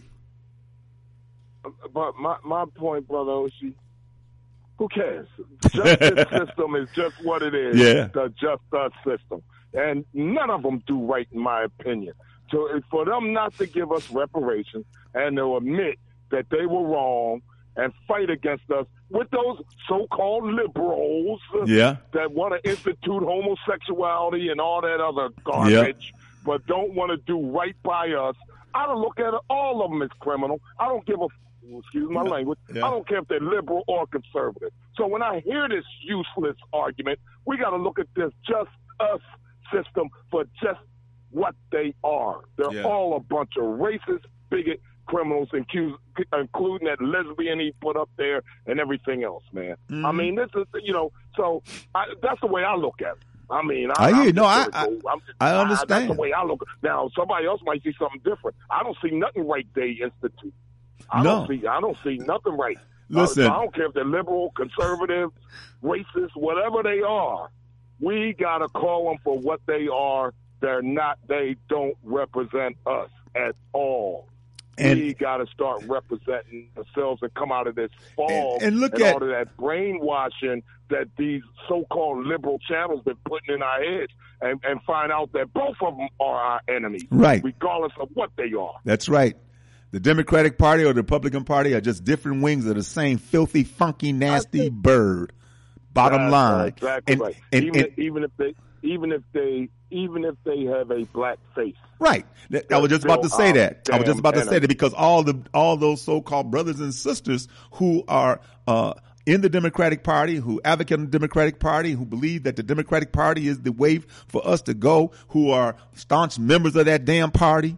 But my my point, brother Oshie, who cares? Justice system is just what it is. Yeah. The just us system, and none of them do right, in my opinion. to for them not to give us reparations and to admit that they were wrong and fight against us with those so-called liberals yeah. that want to institute homosexuality and all that other garbage, yeah. but don't want to do right by us. I don't look at it, all of them as criminal. I don't give a excuse my language. Yeah. I don't care if they're liberal or conservative. So when I hear this useless argument, we got to look at this just us system for just what they are. They're yeah. all a bunch of racist, bigot criminals, including that lesbian he put up there and everything else, man. Mm-hmm. I mean, this is, you know, so I, that's the way I look at it. I mean, I, I hear you. I'm No, I, I, I understand. I, that's the way I look. Now, somebody else might see something different. I don't see nothing right they institute. I no. don't see. I don't see nothing right. Listen, uh, so I don't care if they're liberal, conservative, racist, whatever they are. We gotta call them for what they are. They're not. They don't represent us at all. And we got to start representing ourselves and come out of this fog and, and look and at all of that brainwashing that these so-called liberal channels been putting in our heads, and, and find out that both of them are our enemies, right? Regardless of what they are. That's right. The Democratic Party or the Republican Party are just different wings of the same filthy, funky, nasty bird. Bottom That's line, exactly and, right. And, even, and, even if they, even if they, even if they have a black face. Right. I was just about to say that. I was just about to say that because all the all those so-called brothers and sisters who are uh, in the Democratic Party, who advocate in the Democratic Party, who believe that the Democratic Party is the way for us to go, who are staunch members of that damn party,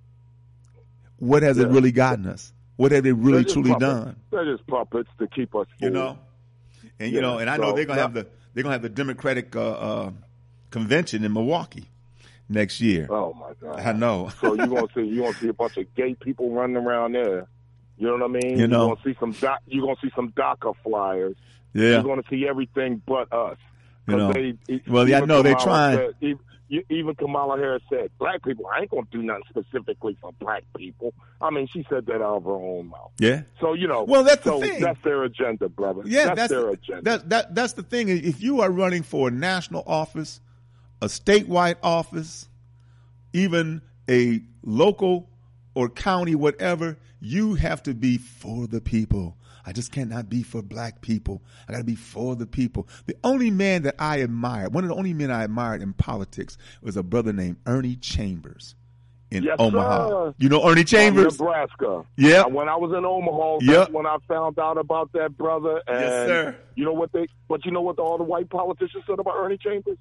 what has yeah. it really gotten us? What have they really truly puppets. done? They're just puppets to keep us You fooled. know? And, you yeah. know, and I so, know they're going to no. have the they're going to have the Democratic uh, uh, convention in Milwaukee next year. Oh my God! I know. So you gonna see you gonna see a bunch of gay people running around there. You know what I mean? You know, you're gonna see some doc, you're gonna see some DACA flyers. Yeah. You're gonna see everything but us. You know. They, well, yeah, I know they're trying. Said, even, even Kamala Harris said, "Black people, I ain't gonna do nothing specifically for black people." I mean, she said that out of her own mouth. Yeah. So you know. Well, that's so the thing. That's their agenda, brother. Yeah, that's, that's their the, agenda. That, that that's the thing. If you are running for a national office, a statewide office, even a local or county, whatever, you have to be for the people. I just cannot be for black people. I got to be for the people. The only man that I admired, one of the only men I admired in politics was a brother named Ernie Chambers in yes, Omaha. Sir. You know Ernie Chambers? From Nebraska. Yeah. When I was in Omaha, yep. that's when I found out about that brother. And yes, sir. You know what they, but you know what all the white politicians said about Ernie Chambers?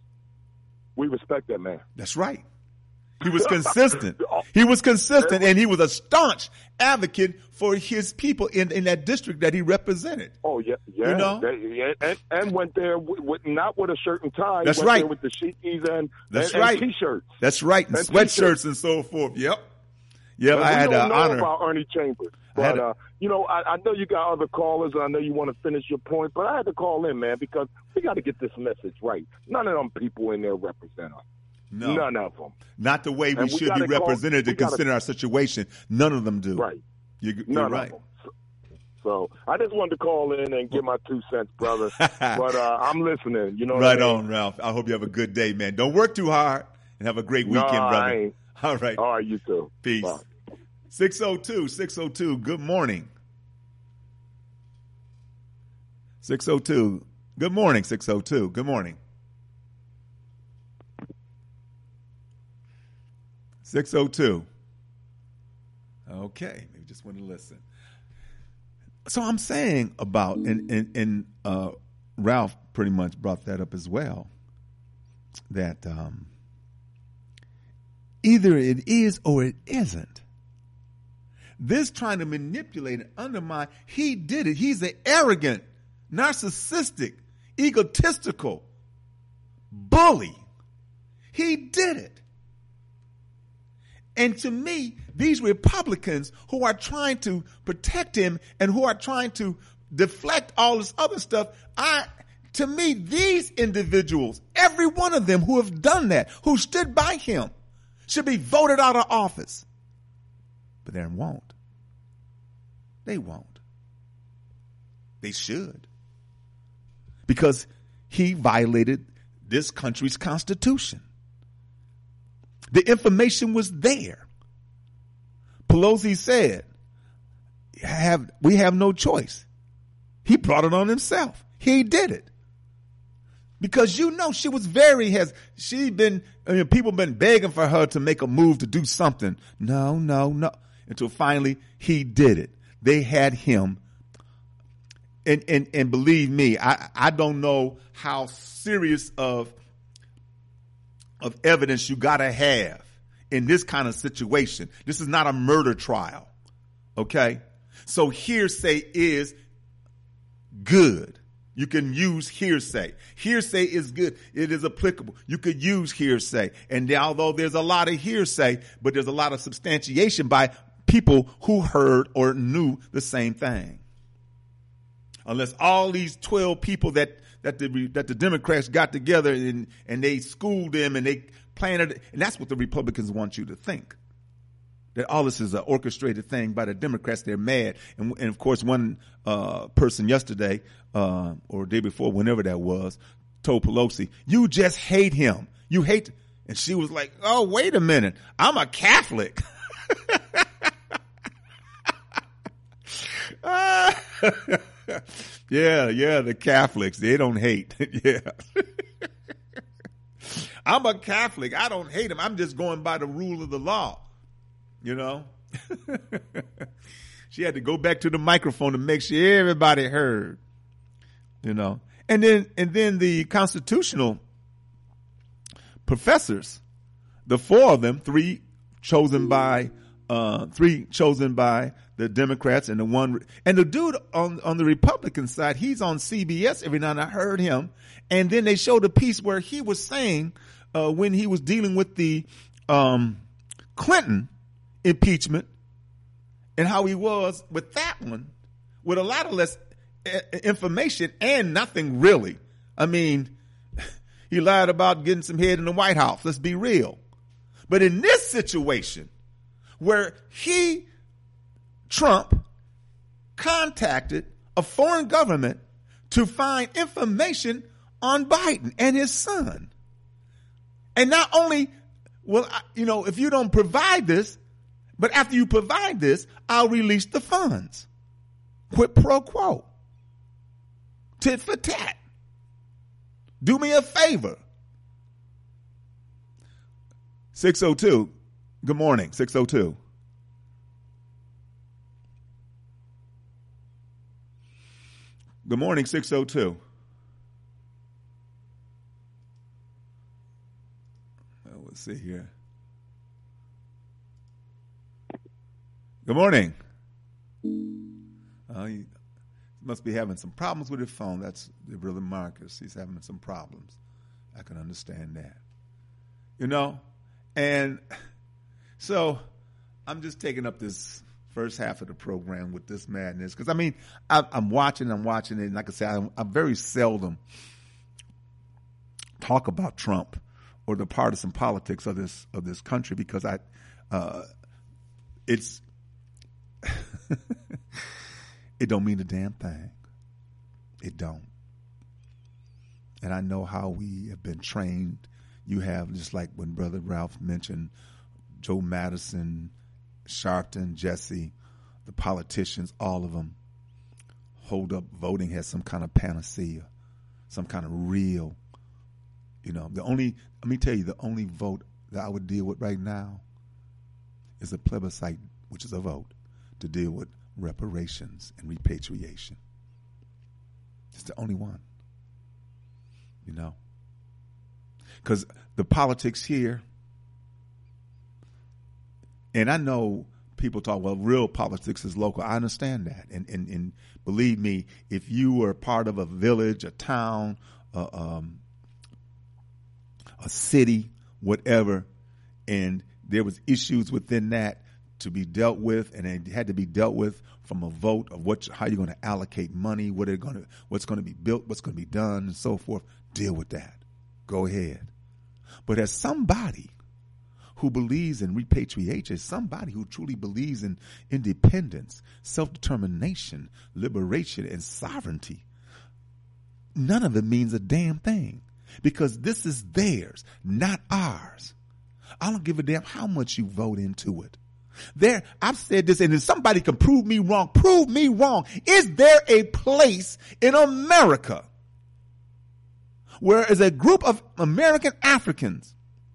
We respect that man. That's right. He was consistent. He was consistent, and he was a staunch advocate for his people in, in that district that he represented. Oh yeah, yeah. You know, they, yeah, and, and went there with, with not with a shirt and tie. That's went right. There with the sheeties and that's and, right. and t-shirts. That's right, and, and sweatshirts t-shirts. And so forth. Yep. Yep. But I had the honor. We don't know about Ernie Chambers, but uh, you know, I, I know you got other callers, and I know you want to finish your point, but I had to call in, man, because we got to get this message right. None of them people in there represent us. No. None of them. Not the way we, we should be represented call, to consider gotta, our situation. None of them do. Right. You, you're None right. Of them. So, so I just wanted to call in and give my two cents, brother. but uh, I'm listening. You know what right I mean? on, Ralph. I hope you have a good day, man. Don't work too hard and have a great weekend, no, brother. I ain't. All right. All right, you too. Peace. Bye. six oh two, six oh two, good morning. six oh two, good morning, six oh two, good morning. six oh two. Okay, maybe just want to listen. So I'm saying about, and, and, and uh, Ralph pretty much brought that up as well, that um, either it is or it isn't. This trying to manipulate and undermine, he did it. He's an arrogant, narcissistic, egotistical bully. He did it. And to me, these Republicans who are trying to protect him and who are trying to deflect all this other stuff, I, to me, these individuals, every one of them who have done that, who stood by him, should be voted out of office. But they won't. They won't. They should. Because he violated this country's constitution. The information was there. Pelosi said, have, we have no choice. He brought it on himself. He did it. Because you know she was very, has she been, I mean, people been begging for her to make a move to do something. No, no, no. Until finally he did it. They had him. And, and, and believe me, I, I don't know how serious of, of evidence you gotta have in this kind of situation. This is not a murder trial. Okay. So hearsay is good. You can use hearsay. Hearsay is good. It is applicable. You could use hearsay. And although there's a lot of hearsay, but there's a lot of substantiation by people who heard or knew the same thing. Unless all these twelve people that, that the, that the Democrats got together and, and they schooled them and they planted, and that's what the Republicans want you to think. That all this is an orchestrated thing by the Democrats. They're mad. And, and of course, one uh, person yesterday, uh, or day before, whenever that was, told Pelosi, you just hate him. You hate. And she was like, oh, wait a minute. I'm a Catholic. yeah, yeah, the Catholics, they don't hate. yeah. I'm a Catholic. I don't hate him. I'm just going by the rule of the law. You know, she had to go back to the microphone to make sure everybody heard, you know, and then, and then the constitutional professors, the four of them, three chosen by, uh, three chosen by the Democrats and the one, and the dude on, on the Republican side, he's on C B S every night. And I heard him. And then they showed a piece where he was saying, uh, when he was dealing with the, um, Clinton impeachment and how he was with that one with a lot of less information and nothing really. I mean, he lied about getting some head in the White House. Let's be real. But in this situation where he, Trump, contacted a foreign government to find information on Biden and his son. And not only, well, you know, if you don't provide this, but after you provide this, I'll release the funds. Quid pro quo. Tit for tat. Do me a favor. six oh two. Good morning, six oh two. Good morning, six oh two. Well, let's see here. Good morning. Uh, he must be having some problems with his phone. That's the brother Marcus. He's having some problems. I can understand that. You know? And so I'm just taking up this first half of the program with this madness. Because, I mean, I, I'm watching, I'm watching it. And like I said, I, I very seldom talk about Trump or the partisan politics of this of this country because I, uh, it's, it don't mean a damn thing. It don't. And I know how we have been trained. You have, just like when Brother Ralph mentioned, Joe Madison, Sharpton, Jesse, the politicians, all of them hold up voting has some kind of panacea, some kind of real, you know, the only, let me tell you, the only vote that I would deal with right now is a plebiscite, which is a vote to deal with reparations and repatriation. It's the only one, you know, because the politics here, and I know people talk, well, real politics is local. I understand that. And, and, and believe me, if you were part of a village, a town, uh, um, a city, whatever, and there was issues within that to be dealt with, and it had to be dealt with from a vote of what, how you're going to allocate money, what are going to, what's going to be built, what's going to be done, and so forth. Deal with that. Go ahead. But as somebody who believes in repatriation, somebody who truly believes in independence, self-determination, liberation, and sovereignty, none of it means a damn thing because this is theirs, not ours. I don't give a damn how much you vote into it. There, I've said this, and if somebody can prove me wrong, prove me wrong. Is there a place in America where is a group of American Africans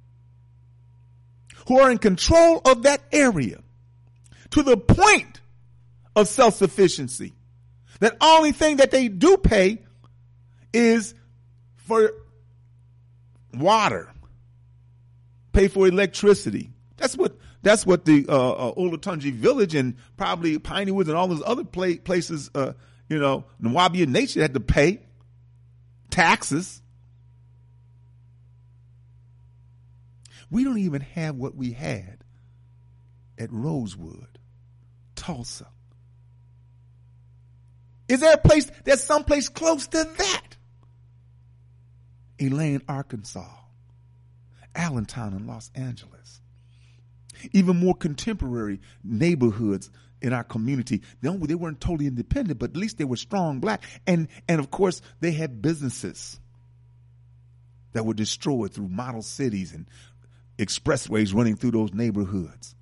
who are in control of that area to the point of self-sufficiency, that only thing that they do pay is for water, pay for electricity? That's what that's what the uh, uh, Olatunji village and probably Piney Woods and all those other play, places, uh, you know, Nwabia Nation had to pay taxes. We don't even have what we had at Rosewood, Tulsa. Is there a place, there's someplace close to that? Elaine, Arkansas, Allentown in Los Angeles. Even more contemporary neighborhoods in our community. They, they weren't totally independent, but at least they were strong black. And, and of course, they had businesses that were destroyed through model cities and expressways running through those neighborhoods.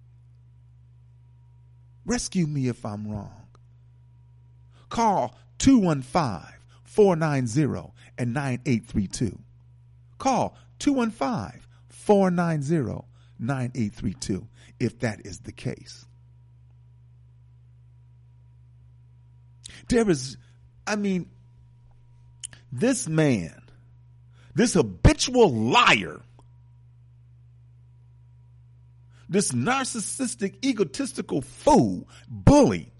Rescue me if I'm wrong. Call two one five, four nine zero, nine eight three two. Call two one five, four nine zero, nine eight three two if that is the case. There is, I mean, this man, this habitual liar, this narcissistic, egotistical fool, bully,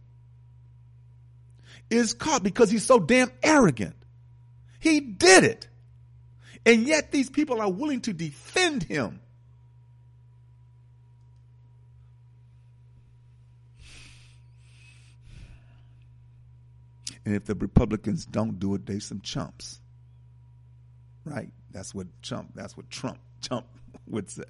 is caught because he's so damn arrogant. He did it. And yet these people are willing to defend him. And if the Republicans don't do it, they some chumps. Right? That's what Trump, that's what Trump, Trump would say.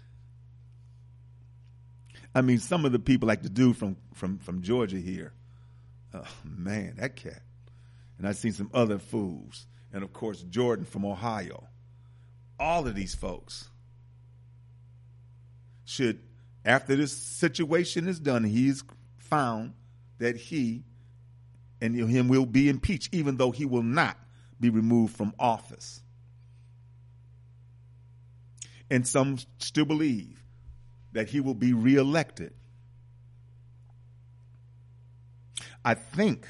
I mean, some of the people like the dude from, from, from Georgia here. Oh, man, that cat. And I've seen some other fools. And, of course, Jordan from Ohio. All of these folks should, after this situation is done, he's found that he and him will be impeached, even though he will not be removed from office. And some still believe that he will be reelected. I think,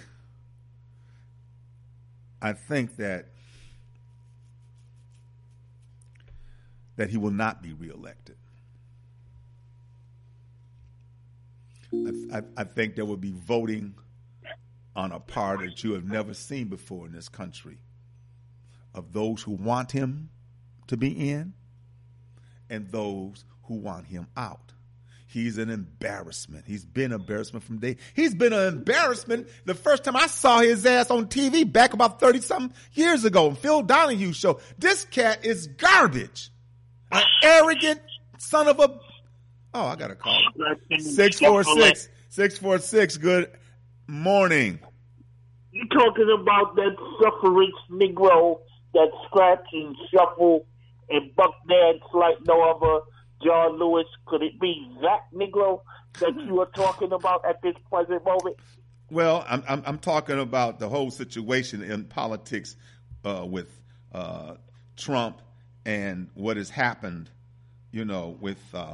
I think that that he will not be reelected. I, I, I think there will be voting on a part that you have never seen before in this country, of those who want him to be in and those who want him out. He's an embarrassment. He's been an embarrassment from day. He's been an embarrassment the first time I saw his ass on T V back about thirty-something years ago, Phil Donahue show. This cat is garbage. An arrogant son of a... Oh, I got a call. six four six, six four six, good morning. You talking about that suffrage Negro that scratch and shuffle and buck dance like no other John Lewis? Could it be that Negro that you are talking about at this present moment? Well, I'm I'm, I'm talking about the whole situation in politics uh, with uh, Trump and what has happened, you know, with uh,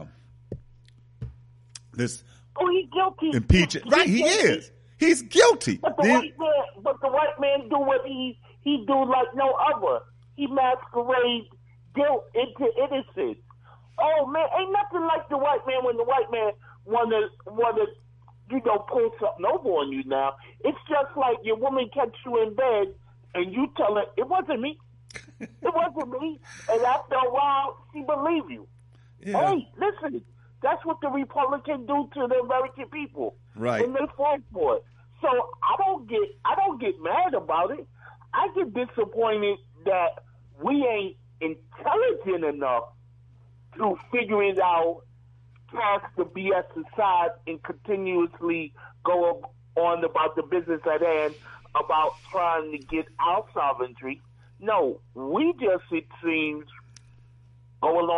this oh, he's guilty. impeachment. Right, he is. He's guilty. But the, the white man, but the white man do what he he do like no other. He masquerades guilt into innocence. Oh man, ain't nothing like the white man when the white man wanna wanna you know pull something over on you. Now it's just like your woman catch you in bed and you tell her it wasn't me, it wasn't me, and after a while she believe you. Yeah. Hey, listen, that's what the Republicans do to the American people, right? And they fall for it. So I don't get I don't get mad about it. I get disappointed that we ain't intelligent enough to figure it out, cast the B S aside, and continuously go on about the business at hand, about trying to get our sovereignty. No, we just, it seems, go along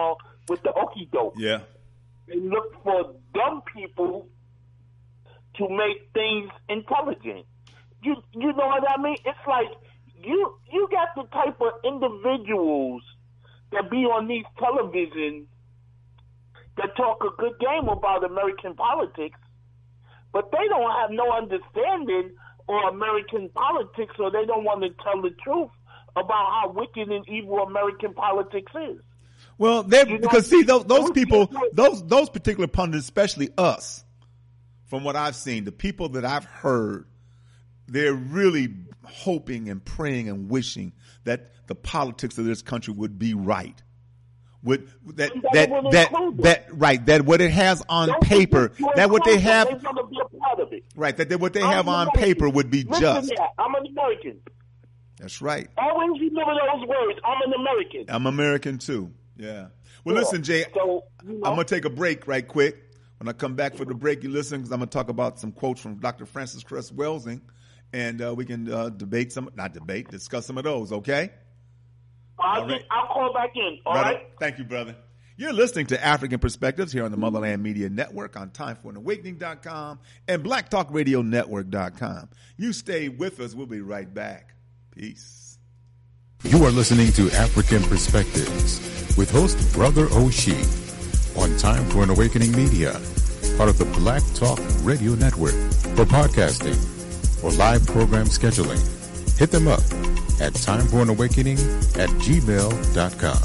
with the okie doke. Yeah. They look for dumb people to make things intelligent. You you know what I mean? It's like you you got the type of individuals that be on these televisions that talk a good game about American politics, but they don't have no understanding of American politics, so they don't want to tell the truth about how wicked and evil American politics is. Well, they You know, because see those, those those people, people- those those particular pundits, especially us, from what I've seen, the people that I've heard, they're really hoping and praying and wishing that the politics of this country would be right. Would that And that that would that, include that right that what it has on Those paper, people that what they include have them, they're gonna be a part of it. right that they, what they I'm have an on American. paper would be Listen just. to that. I'm an American. That's right. Always remember those words. I'm an American. I'm American too. Yeah. Well, Yeah. listen, Jay. So, you know, I'm gonna take a break right quick. When I come back for the break, you listen because I'm gonna talk about some quotes from Doctor Francis Cress Welsing, and uh, we can uh, debate some, not debate, discuss some of those. Okay? I'll, all right. I'll call back in. All Brother, right. Thank you, brother. You're listening to African Perspectives here on the Motherland Media Network on time for an awakening dot com and black talk radio network dot com. You stay with us. We'll be right back. Peace. You are listening to African Perspectives with host Brother Oshie on Time for an Awakening Media, part of the Black Talk Radio Network. For podcasting or live program scheduling, hit them up at time for an awakening at gmail dot com.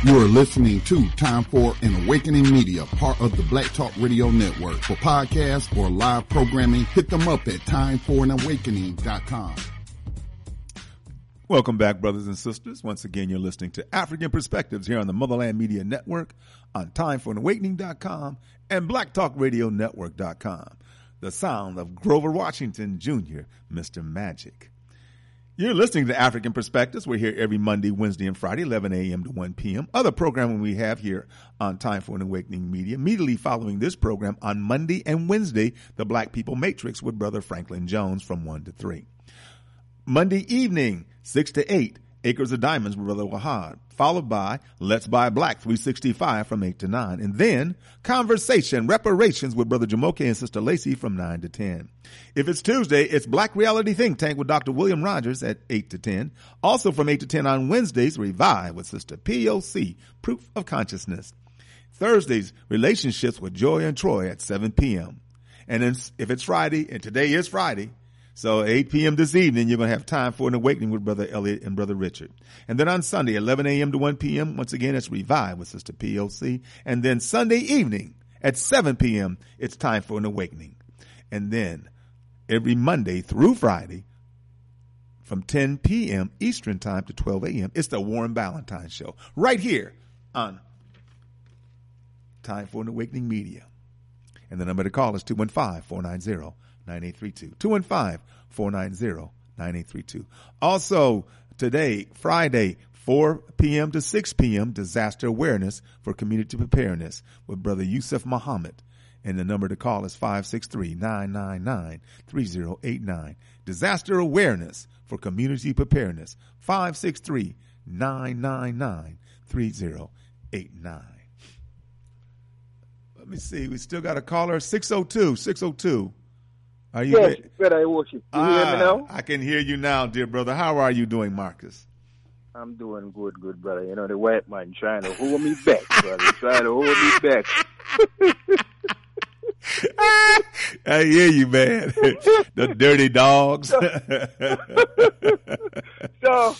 You are listening to Time for an Awakening Media, part of the Black Talk Radio Network. For podcasts or live programming, hit them up at time for an awakening dot com. Welcome back, brothers and sisters. Once again, you're listening to African Perspectives here on the Motherland Media Network on time for an awakening dot com and black talk radio network dot com. The sound of Grover Washington Junior, Mister Magic. You're listening to African Perspectives. We're here every Monday, Wednesday, and Friday, eleven a.m. to one p.m. Other programming we have here on Time for an Awakening Media. Immediately following this program on Monday and Wednesday, The Black People Matrix with Brother Franklin Jones from one to three. Monday evening, six to eight, Acres of Diamonds with Brother Wahad, followed by Let's Buy Black three sixty-five from eight to nine. And then Conversation, Reparations with Brother Jamoke and Sister Lacey from nine to ten. If it's Tuesday, it's Black Reality Think Tank with Doctor William Rogers at eight to ten. Also from eight to ten on Wednesdays, Revive with Sister P O C, Proof of Consciousness. Thursdays, Relationships with Joy and Troy at seven p.m. And then if it's Friday, and today is Friday, so at eight p.m. this evening, you're going to have Time for an Awakening with Brother Elliot and Brother Richard. And then on Sunday, eleven a.m. to one p.m., once again, it's Revive with Sister P O C. And then Sunday evening at seven p.m., it's Time for an Awakening. And then every Monday through Friday from ten p.m. Eastern Time to twelve a.m., it's the Warren Ballantine Show right here on Time for an Awakening Media. And the number to call is two one five, four nine zero, nine eight three two. two one five, four nine zero, nine eight three two. Also, today, Friday, four p.m. to six p.m., Disaster Awareness for Community Preparedness with Brother Yusuf Muhammad. And the number to call is five six three, nine nine nine, three zero eight nine. Disaster Awareness for Community Preparedness, five six three, nine nine nine, three zero eight nine. Let me see. We still got a caller, six oh two, six oh two. Are you yes, ready? better I watch you. You ah, hear me now? I can hear you now, dear brother. How are you doing, Marcus? I'm doing good, good, brother. You know, the white man trying to hold me back, brother. Trying to hold me back. I hear you, man. The dirty dogs. So, so,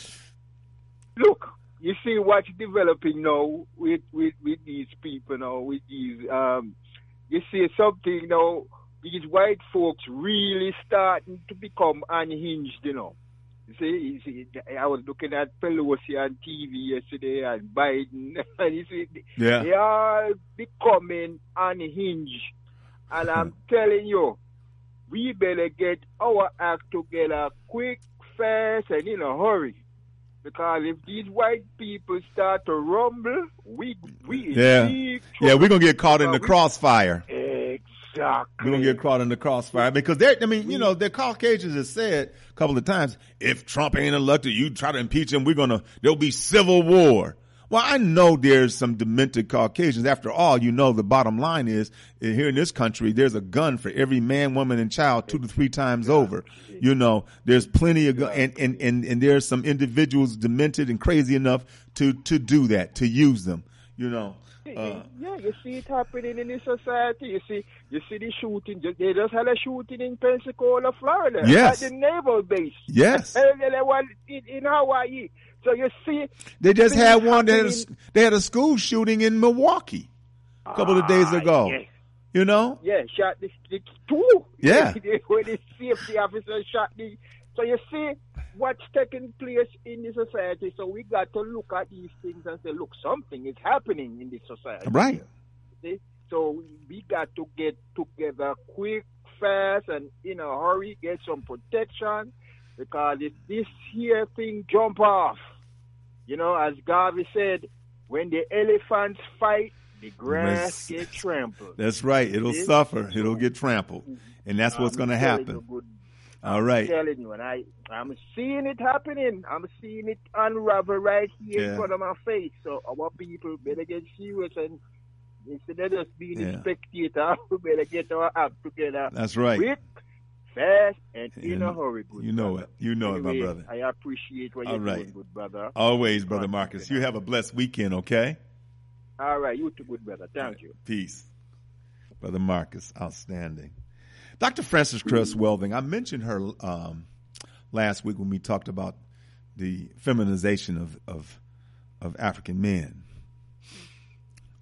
look, you see what's developing now with, with, with these people now, with these, um, you see something now, these white folks really starting to become unhinged, you know. You see, you see, I was looking at Pelosi on T V yesterday and Biden, and you see, yeah. they are becoming unhinged. And I'm telling you, we better get our act together quick, fast, and in a hurry. Because if these white people start to rumble, we we yeah yeah we're gonna get caught in the crossfire. Exactly. We're gonna get caught in the crossfire because they're. I mean, you know, the Caucasians have said a couple of times, if Trump ain't elected, you try to impeach him, we're gonna there'll be civil war. Well, I know there's some demented Caucasians. After all, you know, the bottom line is here in this country, there's a gun for every man, woman, and child two to three times over. You know, there's plenty of, and, and, and, and there's some individuals demented and crazy enough to, to do that, to use them, you know. Uh, yeah, you see it happening in this society. You see, you see the shooting. They just had a shooting in Pensacola, Florida. Yes. At the naval base. Yes. in, in Hawaii. So you see, they just had one. They had, a, they had a school shooting in Milwaukee a couple of days ago. Yes. You know? Yeah, shot the, the two. Yeah. When the safety officer shot the. So you see what's taking place in the society. So we got to look at these things and say, look, something is happening in this society. Right. See? So we got to get together quick, fast, and in a hurry, get some protection. Because if this here thing jump off, you know, as Garvey said, when the elephants fight, the grass gets trampled. That's right. It'll See? suffer. It'll get trampled. And that's what's going to happen. Good, All right. I'm telling you, and I, I'm seeing it happening. I'm seeing it unravel right here yeah. in front of my face. So our people better get serious and instead of just being yeah. a spectator, we better get our act together. That's right. Quick, fast, and in a hurry, good You know brother. it. You know anyway, it, my brother. I appreciate what All you're right. doing, good brother. Always, Brother Marcus. You have a blessed weekend, okay? All right. You too, good brother. Thank right. you. Peace. Brother Marcus, outstanding. Doctor Frances Cress Welding, I mentioned her um, last week when we talked about the feminization of, of, of African men.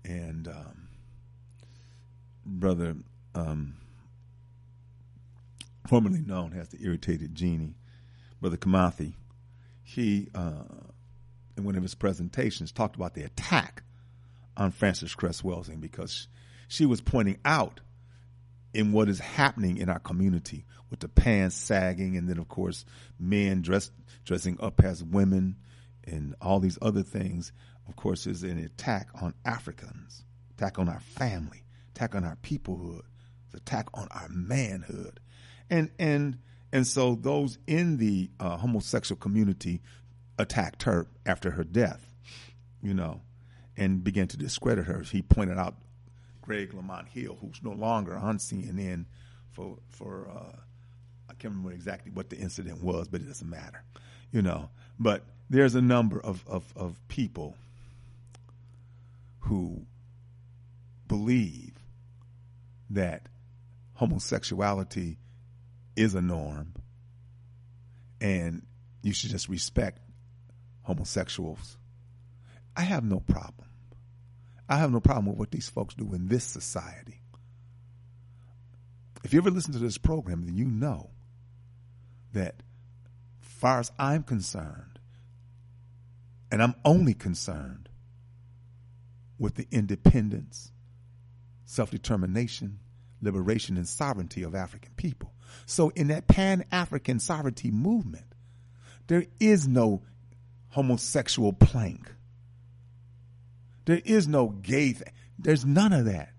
and um, brother, um, formerly known as the Irritated Genie, Brother Kamathi, he, uh, in one of his presentations, talked about the attack on Frances Cress Welsing, because she was pointing out in what is happening in our community with the pants sagging, and then, of course, men dressed, dressing up as women and all these other things, of course, is an attack on Africans, attack on our family, attack on our peoplehood, attack on our manhood. And and and so those in the uh, homosexual community attacked her after her death, you know, and began to discredit her. He pointed out Greg Lamont Hill, who's no longer on C N N for, for uh, I can't remember exactly what the incident was, but it doesn't matter, you know. But there's a number of, of, of people who believe that homosexuality is a norm and you should just respect homosexuals. I have no problem. I have no problem with what these folks do in this society. If you ever listen to this program, then you know that as far as I'm concerned, and I'm only concerned with the independence, self-determination, liberation, and sovereignty of African people. So in that Pan-African sovereignty movement, there is no homosexual plank. There is no gay thing. There's none of that.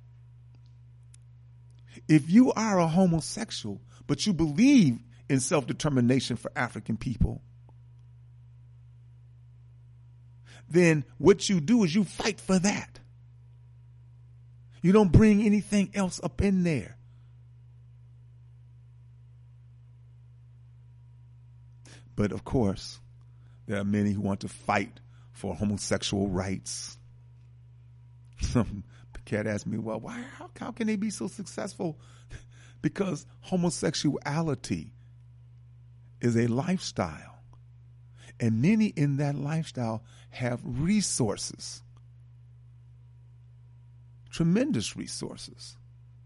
If you are a homosexual, but you believe in self-determination for African people, then what you do is you fight for that. You don't bring anything else up in there. But of course, there are many who want to fight for homosexual rights. Some cat asked me, well, why, how, how can they be so successful? Because homosexuality is a lifestyle. And many in that lifestyle have resources. Tremendous resources.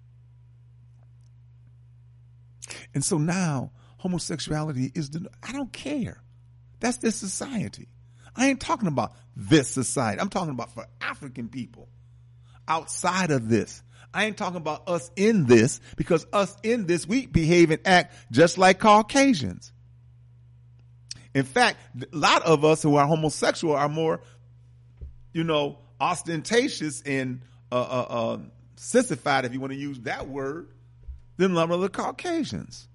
And so now homosexuality is the, I don't care. That's this society. I ain't talking about this society. I'm talking about for African people outside of this. I ain't talking about us in this, because us in this, we behave and act just like Caucasians. In fact, a lot of us who are homosexual are more, you know, ostentatious and uh, uh, uh, sissified, if you want to use that word, than a lot of the Caucasians.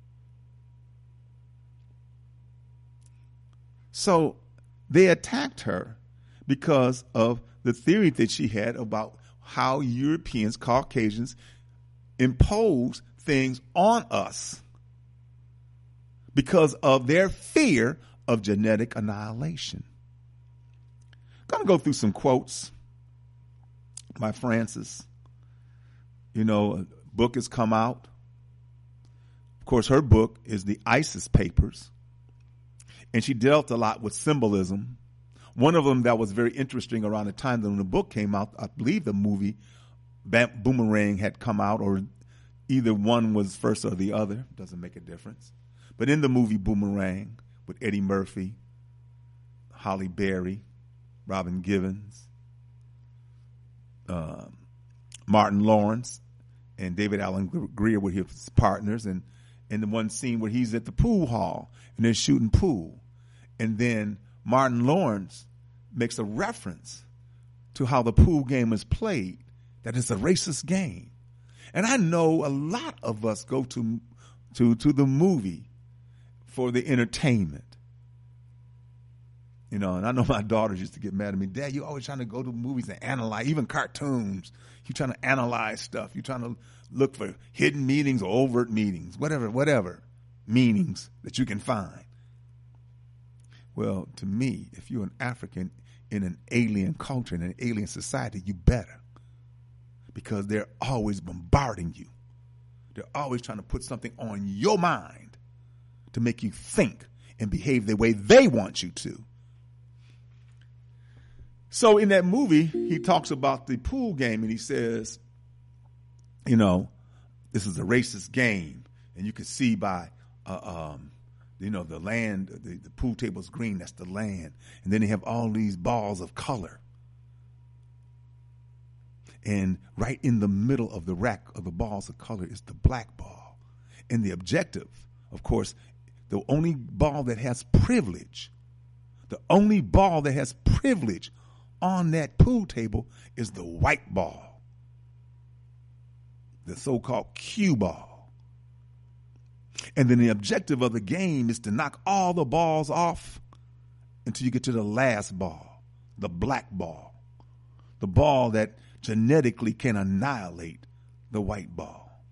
So they attacked her because of the theory that she had about how Europeans, Caucasians, impose things on us because of their fear of genetic annihilation. I'm going to go through some quotes by Frances. You know, a book has come out. Of course, her book is the ISIS Papers. And she dealt a lot with symbolism. One of them that was very interesting around the time that when the book came out, I believe the movie Boomerang had come out, or either one was first or the other. Doesn't make a difference. But in the movie Boomerang, with Eddie Murphy, Halle Berry, Robin Givens, uh, Martin Lawrence, and David Alan Grier were his partners, and in the one scene where he's at the pool hall and they're shooting pool. And then Martin Lawrence makes a reference to how the pool game is played, that it's a racist game. And I know a lot of us go to to to the movie for the entertainment. You know, and I know my daughters used to get mad at me. Dad, you're always trying to go to movies and analyze, even cartoons. You're trying to analyze stuff. You're trying to look for hidden meanings or overt meanings, whatever, whatever meanings that you can find. Well, to me, if you're an African in an alien culture, in an alien society, you better. Because they're always bombarding you. They're always trying to put something on your mind to make you think and behave the way they want you to. So in that movie, he talks about the pool game, and he says, you know, this is a racist game, and you can see by, uh, um, you know, the land, the, the pool table's green, that's the land, and then they have all these balls of color, and right in the middle of the rack of the balls of color is the black ball, and the objective, of course, the only ball that has privilege, the only ball that has privilege on that pool table is the white ball, the so-called cue ball. And then the objective of the game is to knock all the balls off until you get to the last ball, the black ball, the ball that genetically can annihilate the white ball.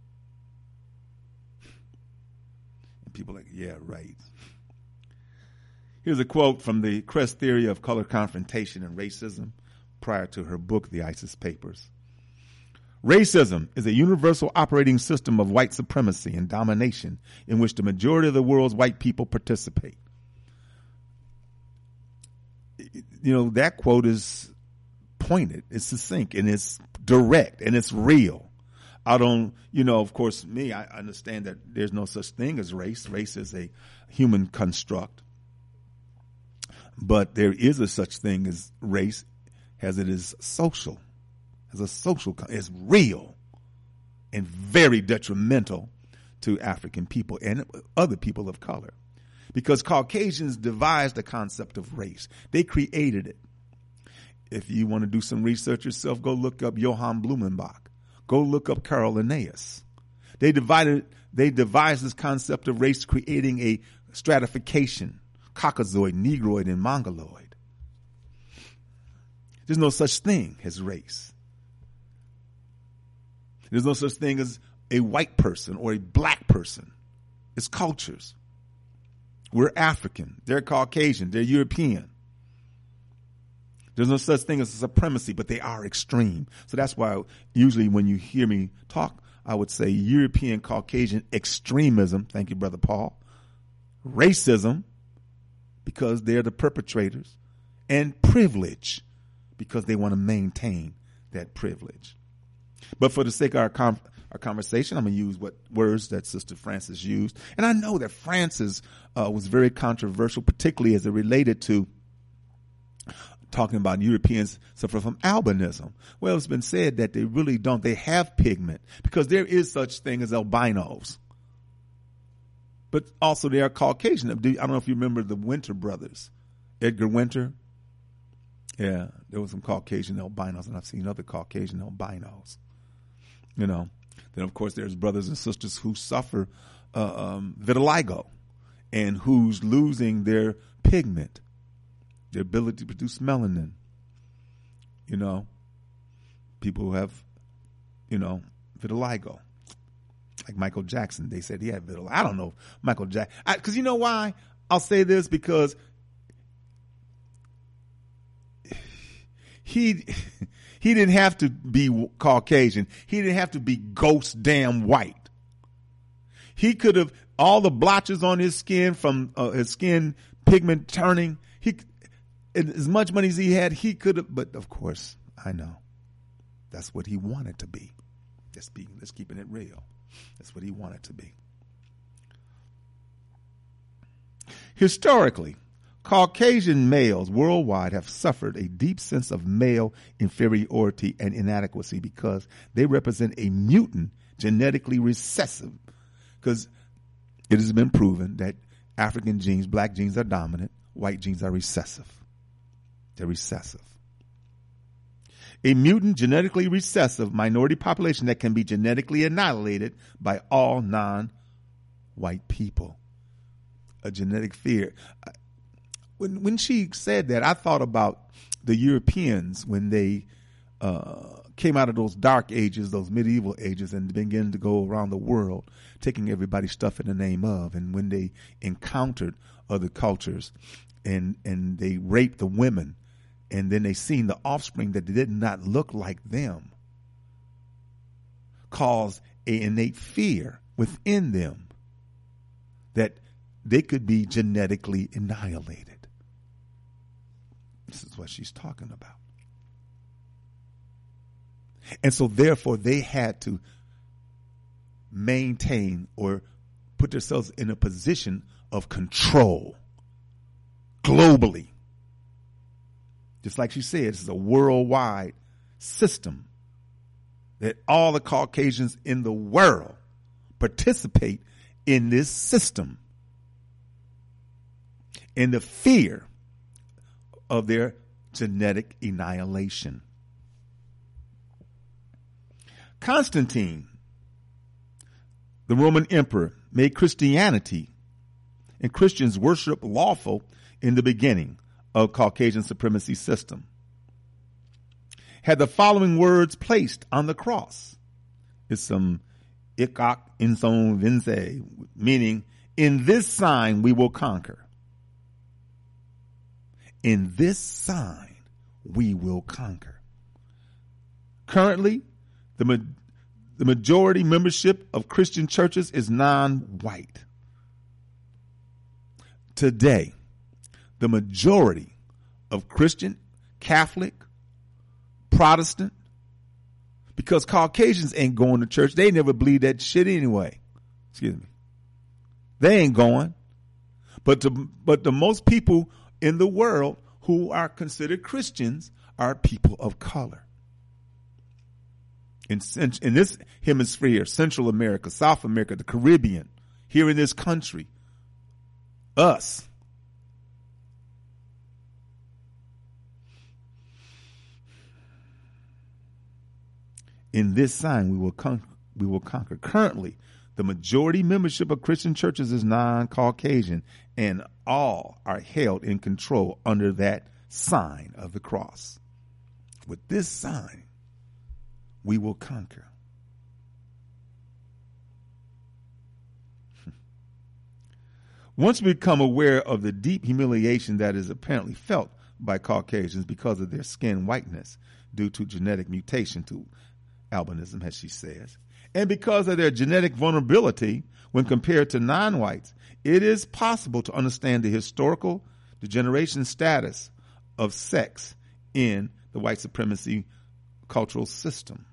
And people are like, yeah, right. Here's a quote from the Kress Theory of Color Confrontation and Racism prior to her book, The ISIS Papers. Racism is a universal operating system of white supremacy and domination in which the majority of the world's white people participate. You know, that quote is pointed, it's succinct, and it's direct, and it's real. I don't, you know, of course, me, I understand that there's no such thing as race. Race is a human construct. But there is a such thing as race, as it is social, as a social, it's real and very detrimental to African people and other people of color, because Caucasians devised the concept of race. They created it. If you want to do some research yourself, go look up Johann Blumenbach. Go look up Carol Linnaeus. They divided, they devised this concept of race, creating a stratification. Caucasoid, Negroid, and Mongoloid. There's no such thing as race. There's no such thing as a white person or a black person. It's cultures. We're African. They're Caucasian. They're European. There's no such thing as a supremacy, but they are extreme. So that's why usually when you hear me talk, I would say European Caucasian extremism. Thank you, Brother Paul. Racism, because they're the perpetrators, and privilege, because they want to maintain that privilege. But for the sake of our, com- our conversation, I'm going to use what words that Sister Frances used. And I know that Frances uh, was very controversial, particularly as it related to talking about Europeans suffer from albinism. Well, it's been said that they really don't. They have pigment, because there is such thing as albinos. But also they are Caucasian. I don't know if you remember the Winter brothers, Edgar Winter. Yeah, there was some Caucasian albinos, and I've seen other Caucasian albinos. You know, then of course there's brothers and sisters who suffer uh, um, vitiligo, and who's losing their pigment, their ability to produce melanin. You know, people who have, you know, vitiligo. Like Michael Jackson, they said he had vitiligo. I don't know Michael Jackson, because you know why? I'll say this, because he he didn't have to be Caucasian. He didn't have to be ghost damn white. He could have, all the blotches on his skin from uh, his skin pigment turning. He, as much money as he had, he could have. But of course, I know that's what he wanted to be. Just being, let's keeping it real. That's what he wanted to be. Historically, Caucasian males worldwide have suffered a deep sense of male inferiority and inadequacy because they represent a mutant, genetically recessive, because it has been proven that African genes, black genes are dominant, white genes are recessive. They're recessive. A mutant, genetically recessive minority population that can be genetically annihilated by all non-white people. A genetic fear. When when she said that, I thought about the Europeans when they uh, came out of those dark ages, those medieval ages, and began to go around the world, taking everybody's stuff in the name of. And when they encountered other cultures, and and they raped the women, and then they seen the offspring that did not look like them, caused an innate fear within them that they could be genetically annihilated. This is what she's talking about. And so therefore they had to maintain or put themselves in a position of control globally. Just like she said, this is a worldwide system that all the Caucasians in the world participate in this system, in the fear of their genetic annihilation. Constantine, the Roman emperor, made Christianity and Christians worship lawful in the beginning of Caucasian supremacy system. Had the following words placed on the cross. It's some ikak inson vince, meaning, in this sign we will conquer. In this sign we will conquer. Currently, the, ma- the majority membership of Christian churches is non-white. Today, the majority of Christian, Catholic, Protestant, because Caucasians ain't going to church. They never believe that shit anyway. Excuse me. They ain't going. But the, but the most people in the world who are considered Christians are people of color. In, in this hemisphere, Central America, South America, the Caribbean, here in this country, us. In this sign we will con- we will conquer. Currently, the majority membership of Christian churches is non-Caucasian, and all are held in control under that sign of the cross. With this sign, we will conquer. Once we become aware of the deep humiliation that is apparently felt by Caucasians because of their skin whiteness due to genetic mutation to albinism, as she says, and because of their genetic vulnerability when compared to non-whites, it is possible to understand the historical degeneration status of sex in the white supremacy cultural system.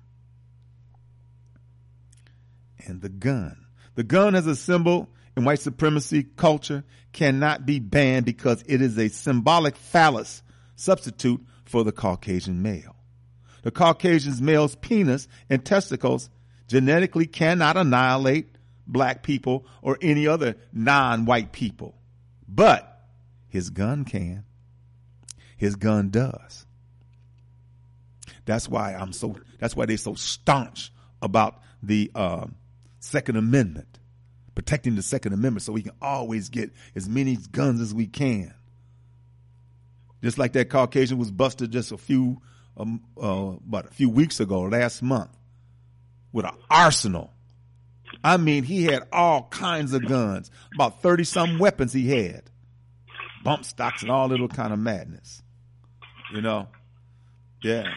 And the gun. The gun as a symbol in white supremacy culture cannot be banned because it is a symbolic phallus substitute for the Caucasian male. The Caucasian male's penis and testicles genetically cannot annihilate black people or any other non-white people. But his gun can. His gun does. That's why I'm so, that's why they're so staunch about the uh, Second Amendment, protecting the Second Amendment so we can always get as many guns as we can. Just like that Caucasian was busted just a few Um, uh, about a few weeks ago, last month, with an arsenal. I mean, he had all kinds of guns, about thirty some weapons he had, bump stocks and all little kind of madness. You know, yeah.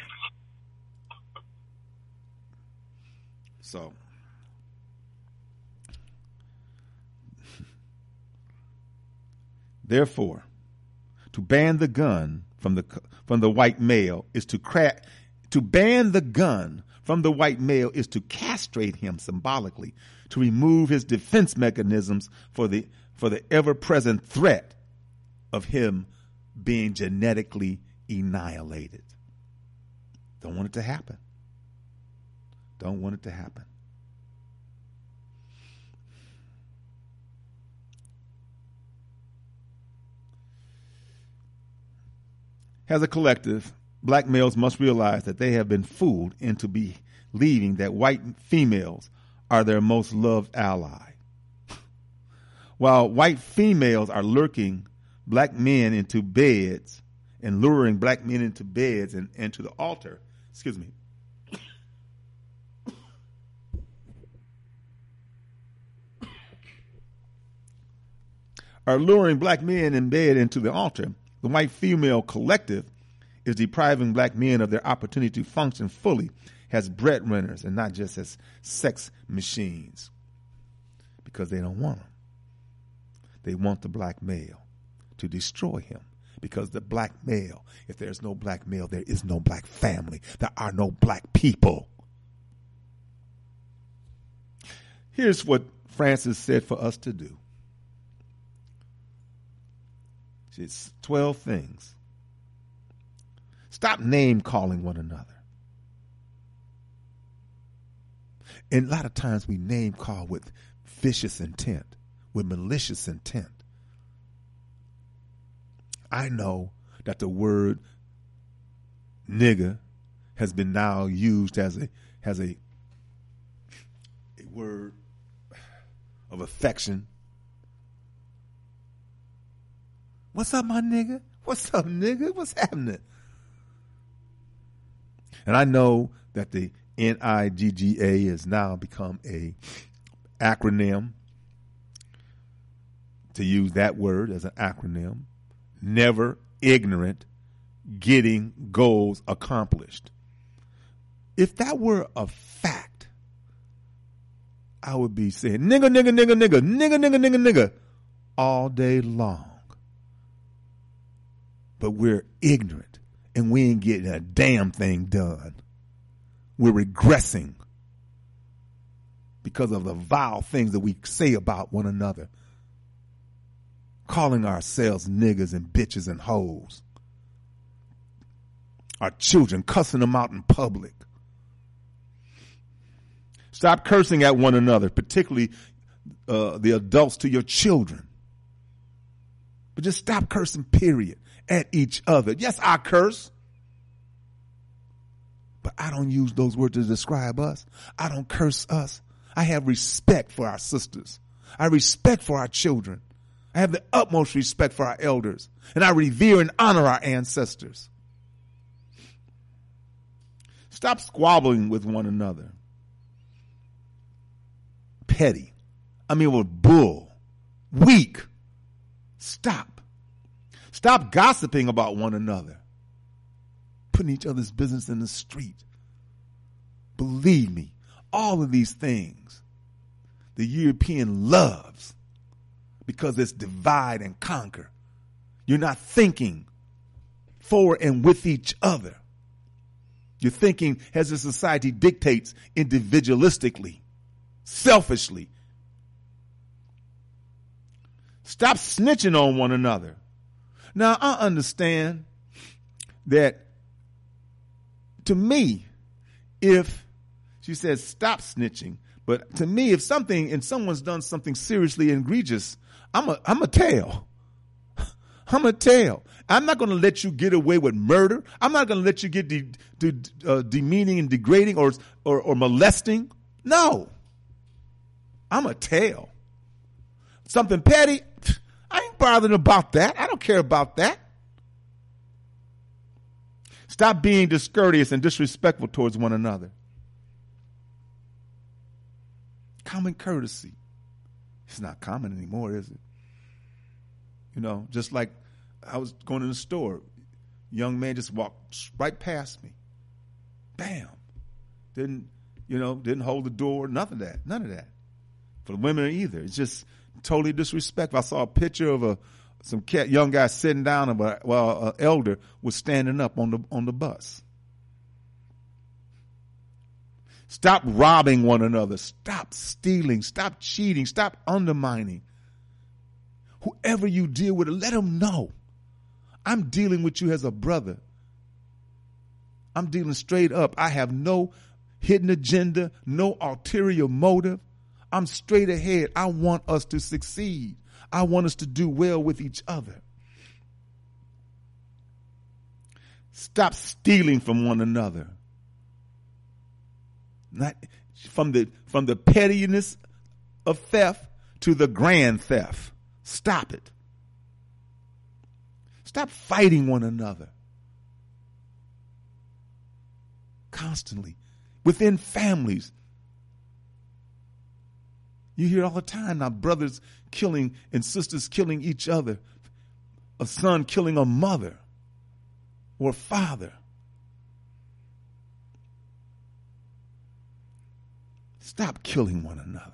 So, therefore, to ban the gun from the from the white male is to crack, to ban the gun from the white male is to castrate him symbolically, to remove his defense mechanisms for the for the ever-present threat of him being genetically annihilated. Don't want it to happen. Don't want it to happen. As a collective, black males must realize that they have been fooled into believing that white females are their most loved ally. While white females are lurking black men into beds and luring black men into beds and, and to the altar, excuse me, are luring black men in bed into the altar, the white female collective is depriving black men of their opportunity to function fully as breadwinners and not just as sex machines, because they don't want them. They want the black male to destroy him Because the black male, if there's no black male, there is no black family. There are no black people. Here's what Francis said for us to do. It's twelve things. Stop name calling one another. And a lot of times we name call with vicious intent, with malicious intent. I know that the word nigger has been now used as a as a, a word of affection. What's up, my nigga? What's up, nigga? What's happening? And I know that the N I G G A has now become a acronym, to use that word as an acronym. Never ignorant, getting goals accomplished. If that were a fact, I would be saying nigga, nigga, nigga, nigga, nigga, nigga, nigga, nigga all day long. But we're ignorant and we ain't getting a damn thing done. We're regressing because of the vile things that we say about one another. Calling ourselves niggas and bitches and hoes. Our children, cussing them out in public. Stop cursing at one another, particularly uh, the adults to your children. But just stop cursing, period, at each other. Yes, I curse. But I don't use those words to describe us. I don't curse us. I have respect for our sisters. I have respect for our children. I have the utmost respect for our elders. And I revere and honor our ancestors. Stop squabbling with one another. Petty. I mean, with bull. Weak. Stop. Stop gossiping about one another. Putting each other's business in the street. Believe me, all of these things the European loves, because it's divide and conquer. You're not thinking for and with each other. You're thinking as the society dictates, individualistically, selfishly. Stop snitching on one another. Now, I understand that, to me, if she says stop snitching, but to me, if something and someone's done something seriously egregious, I'm a I'm a tell. I'm a tell. I'm not going to let you get away with murder. I'm not going to let you get de, de, uh, demeaning and degrading or, or or molesting. No. I'm a tell. Something petty, I ain't bothering about that. I don't care about that. Stop being discourteous and disrespectful towards one another. Common courtesy. It's not common anymore, is it? You know, just like I was going to the store. Young man just walked right past me. Bam. Didn't, you know, didn't hold the door, nothing of that. None of that. For the women either. It's just totally disrespectful. I saw a picture of a some cat, young guy sitting down while an elder was standing up on the on the bus. Stop robbing one another. Stop stealing. Stop cheating. Stop undermining. Whoever you deal with, let them know. I'm dealing with you as a brother. I'm dealing straight up. I have no hidden agenda, no ulterior motive. I'm straight ahead. I want us to succeed. I want us to do well with each other. Stop stealing from one another. Not from the from the pettiness of theft to the grand theft. Stop it. Stop fighting one another. Constantly. Within families. You hear all the time now, brothers killing and sisters killing each other. A son killing a mother or father. Stop killing one another.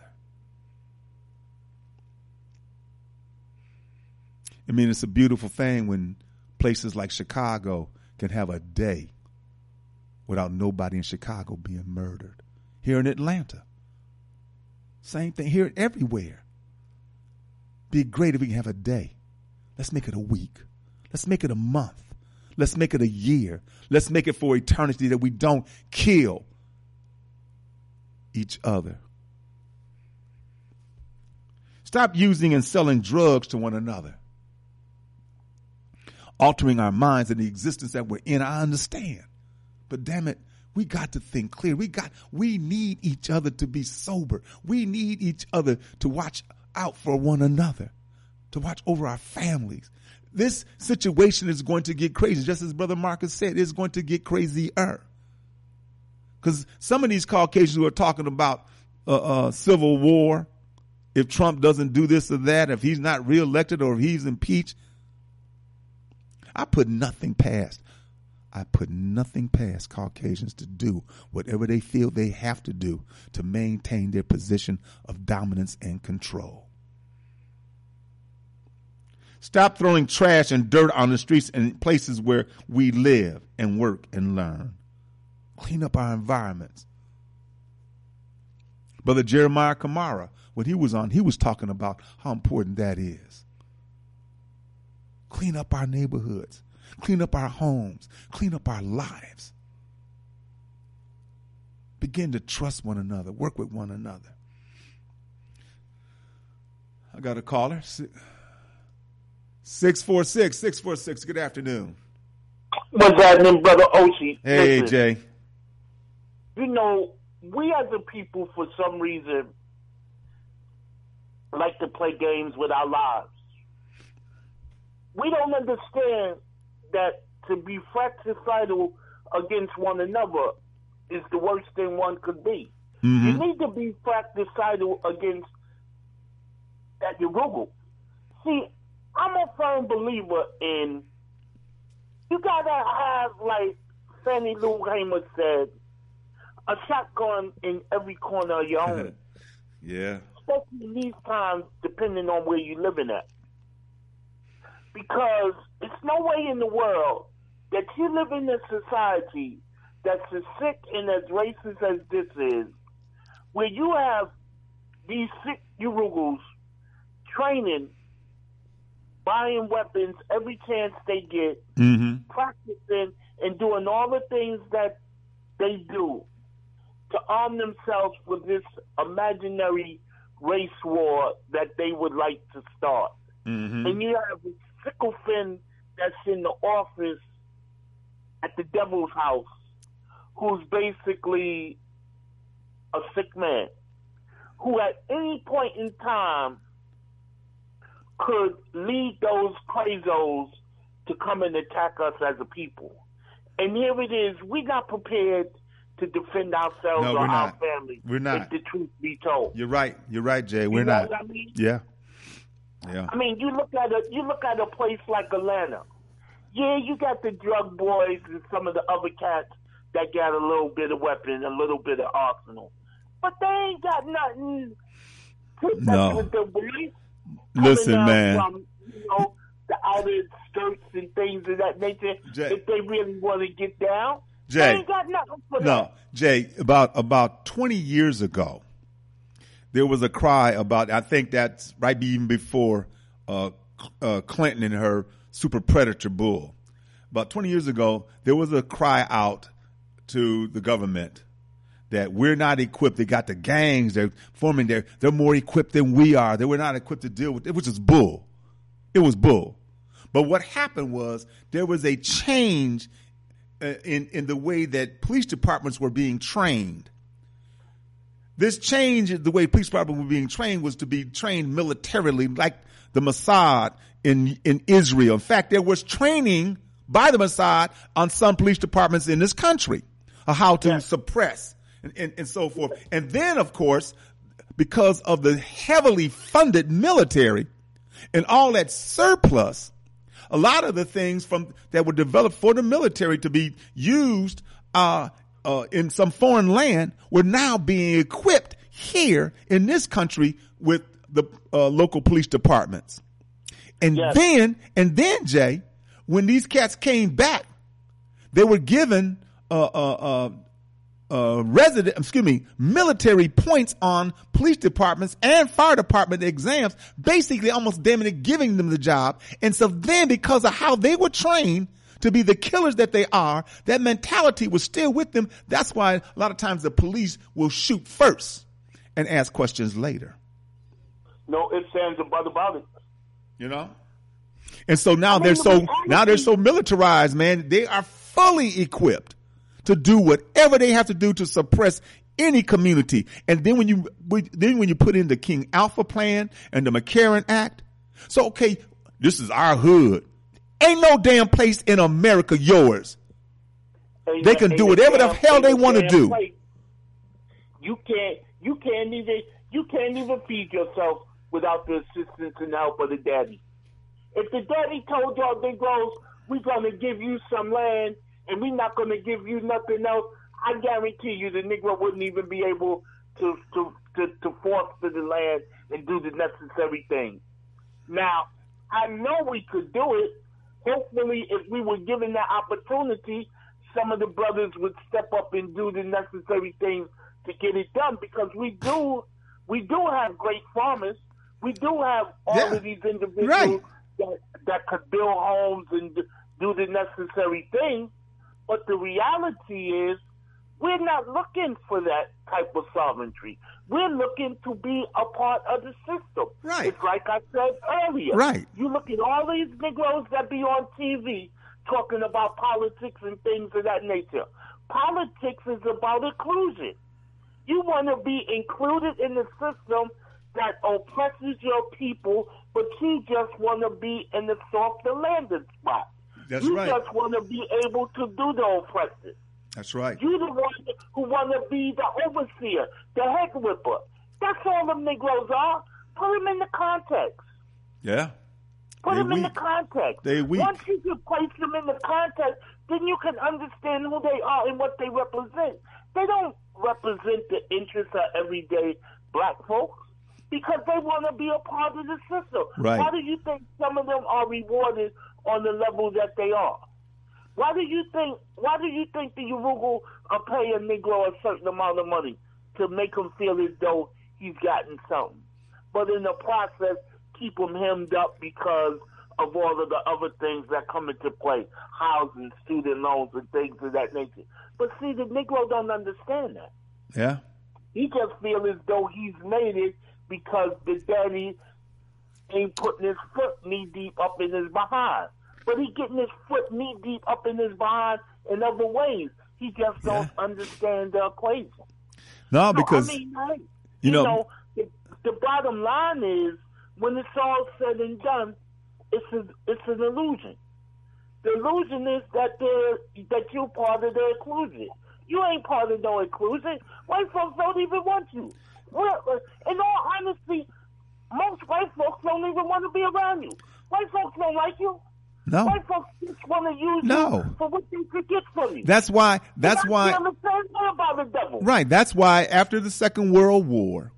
I mean, it's a beautiful thing when places like Chicago can have a day without nobody in Chicago being murdered. Here in Atlanta, same thing. Here everywhere. Be great if we can have a day. Let's make it a week. Let's make it a month. Let's make it a year. Let's make it for eternity that we don't kill each other. Stop using and selling drugs to one another. Altering our minds and the existence that we're in, I understand. But damn it, we got to think clear. We got, we need each other to be sober. We need each other to watch out for one another, to watch over our families. This situation is going to get crazy. Just as Brother Marcus said, it's going to get crazier. Because some of these Caucasians who are talking about uh, uh, civil war, if Trump doesn't do this or that, if he's not reelected or if he's impeached, I put nothing past. I put nothing past Caucasians to do whatever they feel they have to do to maintain their position of dominance and control. Stop throwing trash and dirt on the streets and places where we live and work and learn. Clean up our environments. Brother Jeremiah Kamara, when he was on, he was talking about how important that is. Clean up our neighborhoods. Clean up our homes. Clean up our lives. Begin to trust one another. Work with one another. I got a caller. six four six, six four six. Good afternoon. What's happening, Brother Oshie? Hey, Listen, Jay. You know, we as a people, for some reason, like to play games with our lives. We don't understand that to be fratricidal against one another is the worst thing one could be. Mm-hmm. You need to be fratricidal against that Urugu. See, I'm a firm believer in you gotta have, like Fannie Lou Hamer said, a shotgun in every corner of your home. Yeah. Especially in these times, depending on where you're living at. Because it's no way in the world that you live in a society that's as sick and as racist as this is, where you have these sick Urugos training, buying weapons every chance they get, mm-hmm. practicing and doing all the things that they do to arm themselves with this imaginary race war that they would like to start. Mm-hmm. And you have a sickle fin that's in the office at the devil's house who's basically a sick man who at any point in time could lead those crazos to come and attack us as a people. And here it is, we're not prepared to defend ourselves no, or our not. family. We're not. If the truth be told. You're right. You're right, Jay. We're you know not. What I mean? Yeah. Yeah. I mean, you look at a you look at a place like Atlanta. Yeah, you got the drug boys and some of the other cats that got a little bit of weapon, a little bit of arsenal, but they ain't got nothing to no. with the boys. Listen, man. From, you know, the outer skirts and things of that nature. Jay, if they really want to get down, Jay, they ain't got nothing for no, that. Jay. About about twenty years ago, there was a cry about. I think that's right even before uh, uh, Clinton and her super predator bull. About twenty years ago, there was a cry out to the government that we're not equipped. They got the gangs. They're forming. They're, they're more equipped than we are. They were not equipped to deal with it, which is bull. It was bull. But what happened was there was a change uh, in, in the way that police departments were being trained. This change in the way police departments were being trained was to be trained militarily, like the Mossad in, in Israel. In fact, there was training by the Mossad on some police departments in this country of how to yes. suppress and, and, and so forth. And then, of course, because of the heavily funded military and all that surplus, a lot of the things from that were developed for the military to be used uh, uh, in some foreign land were now being equipped here in this country with the uh, local police departments. And yes. then, and then, Jay, when these cats came back, they were given uh, uh, uh, uh, resident, excuse me, military points on police departments and fire department exams, basically almost damn near giving them the job. And so then, because of how they were trained to be the killers that they are, that mentality was still with them. That's why a lot of times the police will shoot first and ask questions later. No ifs, ands, or buts about it. You know? And so now they're so now they're so militarized, man. They are fully equipped to do whatever they have to do to suppress any community. And then when you then when you put in the King Alpha Plan and the McCarran Act, so okay, this is our hood. Ain't no damn place in America yours. Ain't they can no, do whatever the hell they want to do. Place. You can't you can't even you can't even feed yourself without the assistance and help of the daddy. If the daddy told y'all Negroes, we're going to give you some land and we're not going to give you nothing else, I guarantee you the Negro wouldn't even be able to, to, to, to foster the land and do the necessary things. Now, I know we could do it. Hopefully, if we were given that opportunity, some of the brothers would step up and do the necessary things to get it done, because we do we do have great farmers. We do have all yeah. of these individuals right. that, that could build homes and do the necessary things. But the reality is we're not looking for that type of sovereignty. We're looking to be a part of the system. Right. It's like I said earlier. Right. You look at all these Negroes that be on T V talking about politics and things of that nature. Politics is about inclusion. You want to be included in the system that oppresses your people, but you just want to be in the softer landing spot. That's you right. You just want to be able to do the oppressive. That's right. You the one who want to be the overseer, the head whipper. That's all them Negroes are. Put them in the context. Yeah. Put they them weak. in the context. They weak. Once you can place them in the context, then you can understand who they are and what they represent. They don't represent the interests of everyday black folks because they want to be a part of the system. Right. Why do you think some of them are rewarded on the level that they are? Why do you think? Why do you think the Urugu are paying a Negro a certain amount of money to make him feel as though he's gotten something, but in the process keep him hemmed up because of all of the other things that come into play, housing, student loans, and things of that nature? But see, the Negro don't understand that. Yeah. He just feels as though he's made it because the daddy ain't putting his foot knee deep up in his behind. But he getting his foot knee deep up in his behind in other ways. He just don't yeah. understand the equation. No, because, so, I mean, hey, you, you know, know the, the bottom line is, when it's all said and done, it's a, it's an illusion. The illusion is that they're, that you're part of the inclusion. You ain't part of no inclusion. White folks don't even want you. Well, in all honesty, most white folks don't even want to be around you. White folks don't like you. No. White folks just want to use no. you for what they could get from you. That's why. That's why. The same thing about the devil. Right. That's why after the Second World War,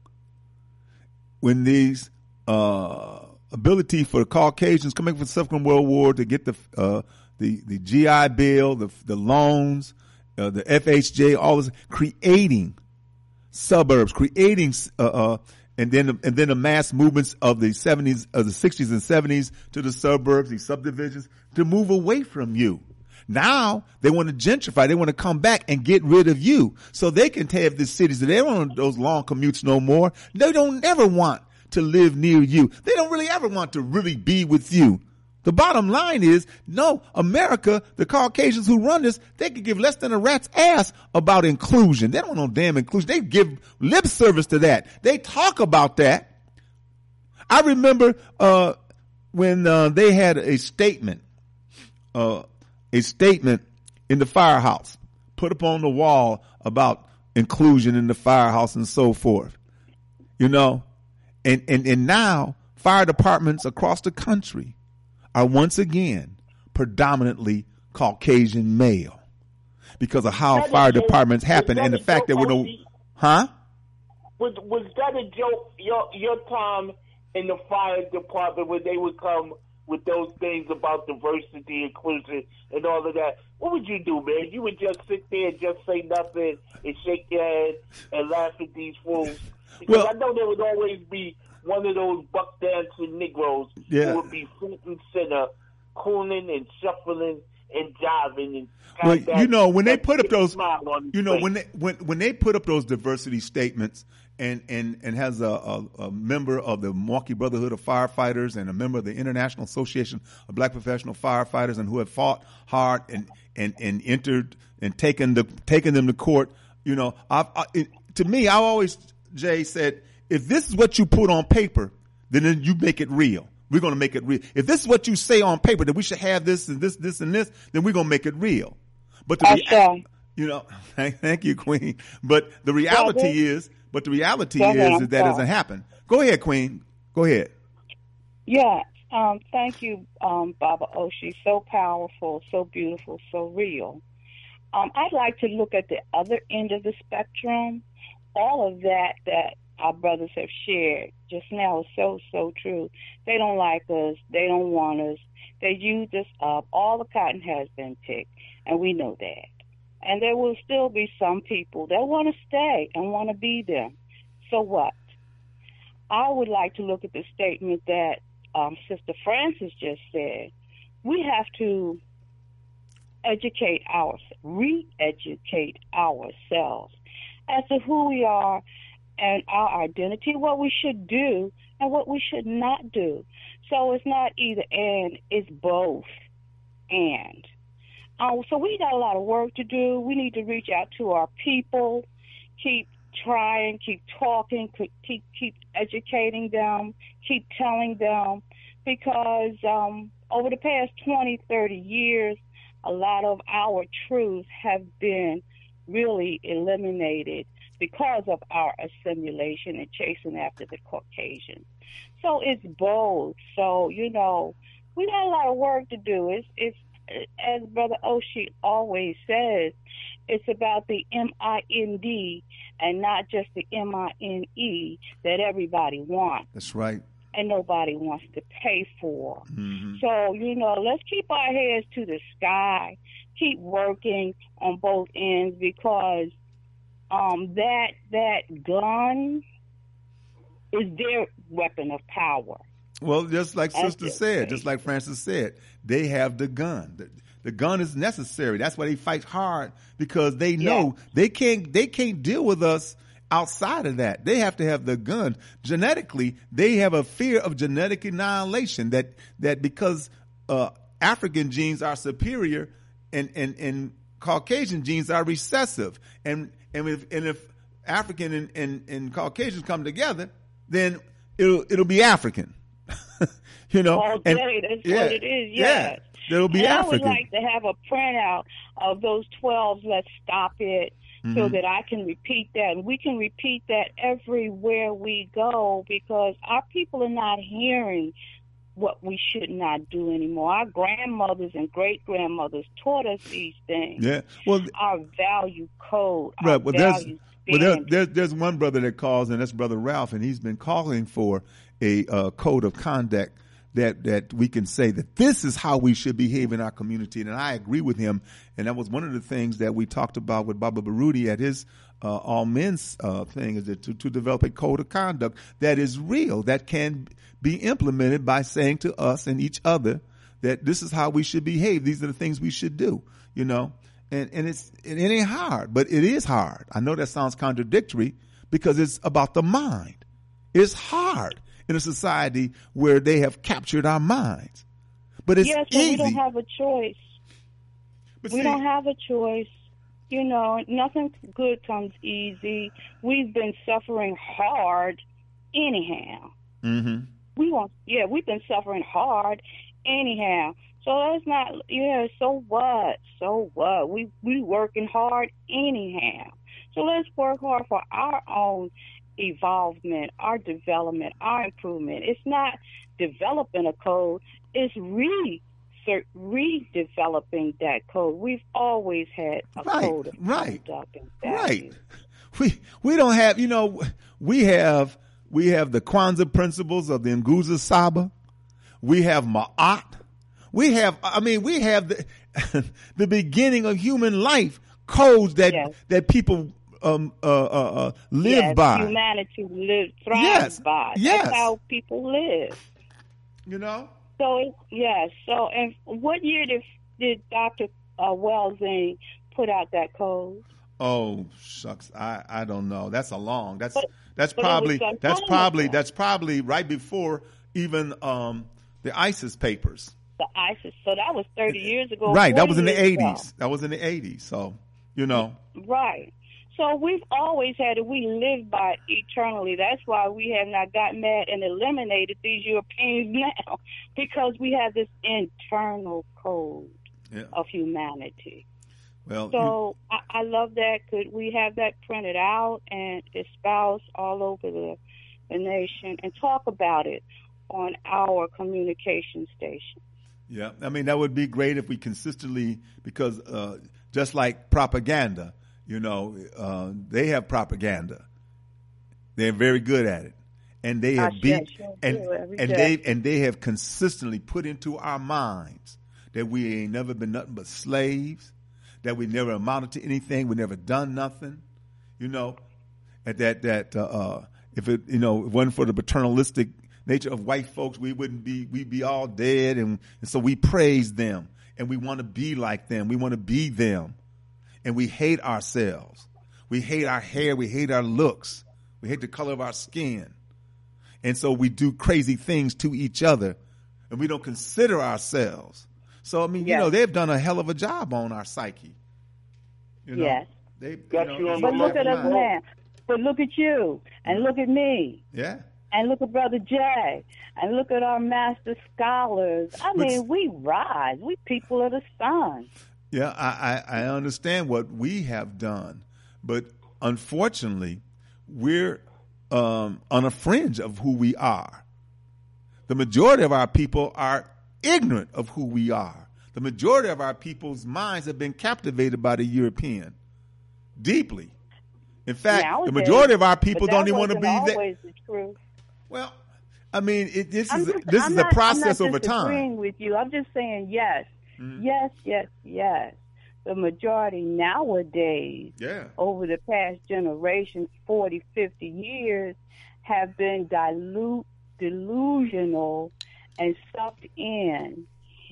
when these uh, ability for the Caucasians coming from the Second World War to get the uh, the the G I Bill, the the loans, uh, the F H J, all this, creating suburbs, creating uh, uh, and then and then the mass movements of the seventies, of the sixties and seventies to the suburbs, these subdivisions, to move away from you. Now they want to gentrify. They want to come back and get rid of you, so they can have the cities. They don't want those long commutes no more. They don't ever want to live near you. They don't really ever want to really be with you. The bottom line is, no, America, the Caucasians who run this, they could give less than a rat's ass about inclusion. They don't know damn inclusion. They give lip service to that. They talk about that. I remember uh when uh, they had a statement, uh, a statement in the firehouse, put up on the wall about inclusion in the firehouse and so forth. You know, and and and now fire departments across the country are once again predominantly Caucasian male because of how fire departments happen and the fact that we're no, huh? Was was that a joke? Your your time in the fire department when they would come with those things about diversity, inclusion, and all of that, what would you do, man? You would just sit there and just say nothing and shake your head and laugh at these fools? Because well, I know there would always be one of those buck dancing Negroes yeah. who would be front and center, cooning and shuffling and jiving and well, that, you know, when they put up those, you know, face. when they when when they put up those diversity statements, and and and has a, a, a member of the Milwaukee Brotherhood of Firefighters and a member of the International Association of Black Professional Firefighters, and who have fought hard and and and entered and taken the taken them to court. You know, I've, I, it, to me, I always Jay said, if this is what you put on paper, then you make it real. We're going to make it real. If this is what you say on paper, that we should have this and this, this and this, then we're going to make it real. But the rea- you know, thank, thank you, Queen. But the reality yeah, is, but the reality is ahead, that that doesn't happen. Go ahead, Queen. Go ahead. Yeah. Um, thank you, um, Baba Oshi. So powerful, so beautiful, so real. Um, I'd like to look at the other end of the spectrum. All of that that our brothers have shared just now is so, so true. They don't like us. They don't want us. They use us up. All the cotton has been picked, and we know that. And there will still be some people that want to stay and want to be there. So what? I would like to look at the statement that um, Sister Francis just said. We have to educate ourselves, re-educate ourselves as to who we are and our identity, what we should do and what we should not do. So it's not either and, it's both and. Um, so we got a lot of work to do. We need to reach out to our people, keep trying, keep talking, keep keep educating them, keep telling them, because um, over the past twenty, thirty years, a lot of our truths have been really eliminated because of our assimilation and chasing after the Caucasian. So it's both. So, you know, we got a lot of work to do. It's, it's as Brother Oshi always says, it's about the M I N D and not just the M I N E that everybody wants. That's right. And nobody wants to pay for. Mm-hmm. So, you know, let's keep our heads to the sky, keep working on both ends, because um, that that gun is their weapon of power. Well, just like That's Sister said, just like Francis said, they have the gun. The, the gun is necessary. That's why they fight hard, because they know yeah. they can't they can't deal with us outside of that. They have to have the gun. Genetically, they have a fear of genetic annihilation, that that because uh, African genes are superior and, and, and Caucasian genes are recessive. And and if and if African and, and, and Caucasians come together, then it'll it'll be African. You know, okay, and, that's yeah, what it is. Yes. Yeah, it'll be and African. I would like to have a printout of those twelve. Let's stop it, mm-hmm. so that I can repeat that, and we can repeat that everywhere we go, because our people are not hearing what we should not do anymore. Our grandmothers and great grandmothers taught us these things. Yeah, well, our value code. Right. Our well, value there's well, there, there's there's one brother that calls, and that's Brother Ralph, and he's been calling for a uh, code of conduct that that we can say that this is how we should behave in our community. And I agree with him. And that was one of the things that we talked about with Baba Baruti at his uh, All Men's uh, thing, is that to, to develop a code of conduct that is real, that can be implemented by saying to us and each other that this is how we should behave. These are the things we should do, you know. And, and it's it ain't hard, but it is hard. I know that sounds contradictory, because it's about the mind. It's hard in a society where they have captured our minds. But it's yes, easy. Yes, but we don't have a choice. But we see, don't have a choice. You know, nothing good comes easy. We've been suffering hard anyhow. Mm-hmm. We want, yeah, we've been suffering hard anyhow. So let's not, yeah, so what? So what? We we working hard anyhow. So let's work hard for our own evolvement, our development, our improvement. It's not developing a code, it's re redeveloping that code. We've always had a right, code of right, conduct and right. We we don't have, you know, we have we have the Kwanzaa principles of the Nguzo Saba. We have Ma'at. We have, I mean, we have the, the beginning of human life codes that, yes. that people um, uh, uh, uh, live yes, by. Humanity live, thrives yes. by. Yes. That's how people live. You know? So, yes. So, and what year did, did Doctor Uh, Welsing put out that code? Oh shucks, I, I don't know. That's a long. That's but, that's but probably that's probably ago. that's probably right before even um, the ISIS papers. The ISIS. So that was thirty years ago. Right. That was in the eighties. Ago. That was in the eighties. So you know. Right. So we've always had it. We live by it eternally. That's why we have not got mad and eliminated these Europeans now, because we have this internal code yeah. of humanity. Well, so you, I, I love that. Could we have that printed out and espoused all over the, the nation and talk about it on our communication station? Yeah, I mean, that would be great if we consistently, because uh, just like propaganda, you know, uh, they have propaganda. They're very good at it, and they have beat sure and and day. they and they have consistently put into our minds that we ain't never been nothing but slaves, that we never amounted to anything, we never done nothing, you know, and that that uh, uh, if it you know it wasn't for the paternalistic nature of white folks, we wouldn't be we'd be all dead, and, and so we praise them and we want to be like them, we want to be them. And we hate ourselves. We hate our hair. We hate our looks. We hate the color of our skin. And so we do crazy things to each other, and we don't consider ourselves. So, I mean, yes. you know, they've done a hell of a job on our psyche. You know, yes. They, you Got know, you on but the look at us line. now. But look at you, and look at me. Yeah. And look at Brother Jay, and look at our master scholars. I but, mean, we rise. We people of the sun. Yeah, I, I, I understand what we have done, but unfortunately, we're um, on a fringe of who we are. The majority of our people are ignorant of who we are. The majority of our people's minds have been captivated by the European deeply. In fact, Nowadays, the majority of our people don't even want to be always that. The truth. Well, I mean, it, this I'm is just, this I'm is not, a process I'm not over time. disagreeing with you. I'm just saying yes. Mm-hmm. Yes, yes, yes. The majority nowadays, yeah. over the past generation, forty, fifty years, have been dilute, delusional and sucked in.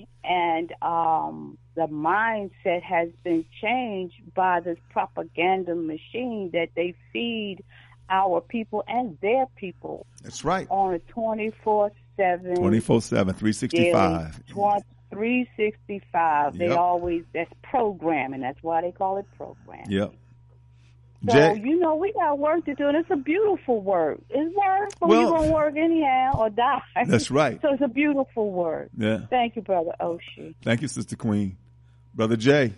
And um, the mindset has been changed by this propaganda machine that they feed our people and their people. That's right. On a twenty-four seven. twenty-four seven, three sixty-five. three sixty-five. They yep. always, that's programming. That's why they call it programming. Yep. So, Jay, you know, we got work to do, and it's a beautiful work. It's work, but well, we're going to work anyhow or die. That's right. So it's a beautiful work. Yeah. Thank you, Brother Oshie. Thank you, Sister Queen. Brother Jay.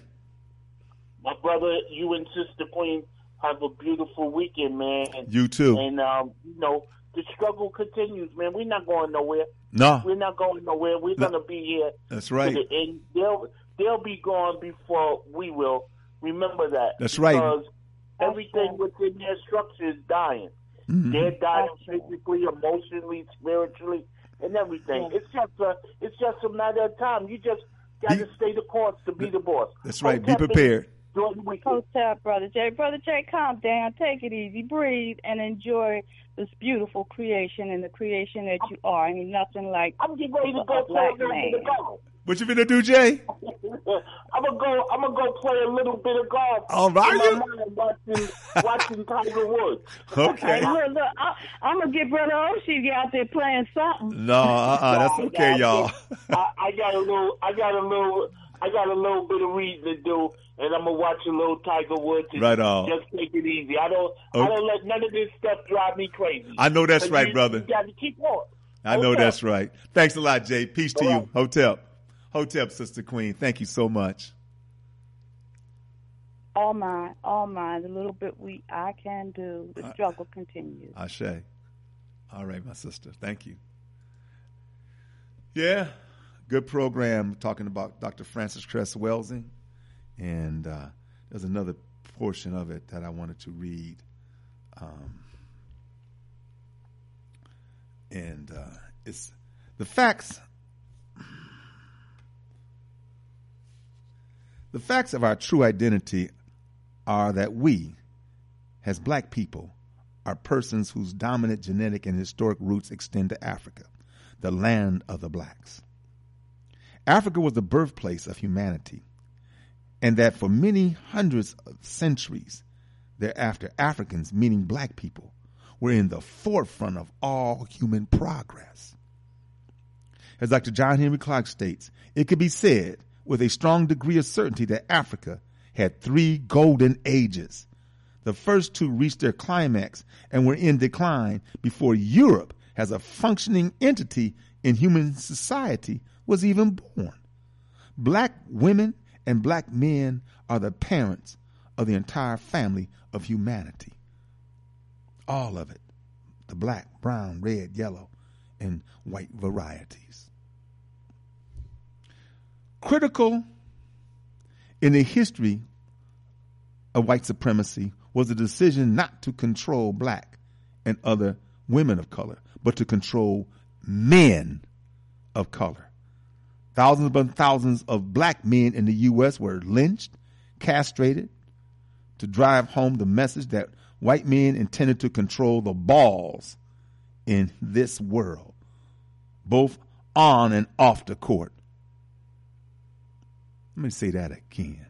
My brother, you and Sister Queen have a beautiful weekend, man. You too. And, um, you know, the struggle continues, man. We're not going nowhere. No. We're not going nowhere. We're no. going to be here. That's right. And they'll, they'll be gone before we will. Remember that. That's right. Because everything within their structure is dying. Mm-hmm. They're dying physically, emotionally, spiritually, and everything. Yeah. It's just a, it's just a matter of time. You just got to stay the course to be the boss. That's right. Be prepared. Hotel, Brother Jay. Brother Jay, calm down. Take it easy. Breathe and enjoy this beautiful creation and the creation that you are. Ain't nothing like I'm getting ready to go play a little bit of golf. What you gonna do, Jay? I'm gonna go. I'm gonna go play a little bit of golf. All right, you watching watching Tiger Woods. Okay. Hey, look, look, I, I'm gonna get Brother Oshie out there playing something. No, uh-uh, that's okay, y'all. I, I got a little. I got a little. I got a little bit of reading to do, and I'm gonna watch a little Tiger Woods. And right on. Just take it easy. I don't. Okay. I don't let none of this stuff drive me crazy. I know that's right, you, brother. You got to keep on. I know that's right. Thanks a lot, Jay. Peace to you. Hotep. Hotep, Sister Queen. Thank you so much. All mine, all mine. The little bit we I can do. The struggle uh, continues. Ashe. All right, my sister. Thank you. Yeah, good program talking about Doctor Frances Cress Welsing. And uh, there's another portion of it that I wanted to read. Um, and uh, it's the facts The facts of our true identity are that we, as black people, are persons whose dominant genetic and historic roots extend to Africa, the land of the blacks. Africa was the birthplace of humanity, and that for many hundreds of centuries thereafter, Africans, meaning black people, were in the forefront of all human progress. As Doctor John Henry Clarke states, it could be said with a strong degree of certainty that Africa had three golden ages. The first two reached their climax and were in decline before Europe, as a functioning entity in human society, was even born. Black women and black men are the parents of the entire family of humanity. All of it. The black, brown, red, yellow, and white varieties. Critical in the history of white supremacy was the decision not to control black and other women of color, but to control men of color. Thousands upon thousands of black men in the U S were lynched, castrated, to drive home the message that white men intended to control the balls in this world, both on and off the court. Let me say that again.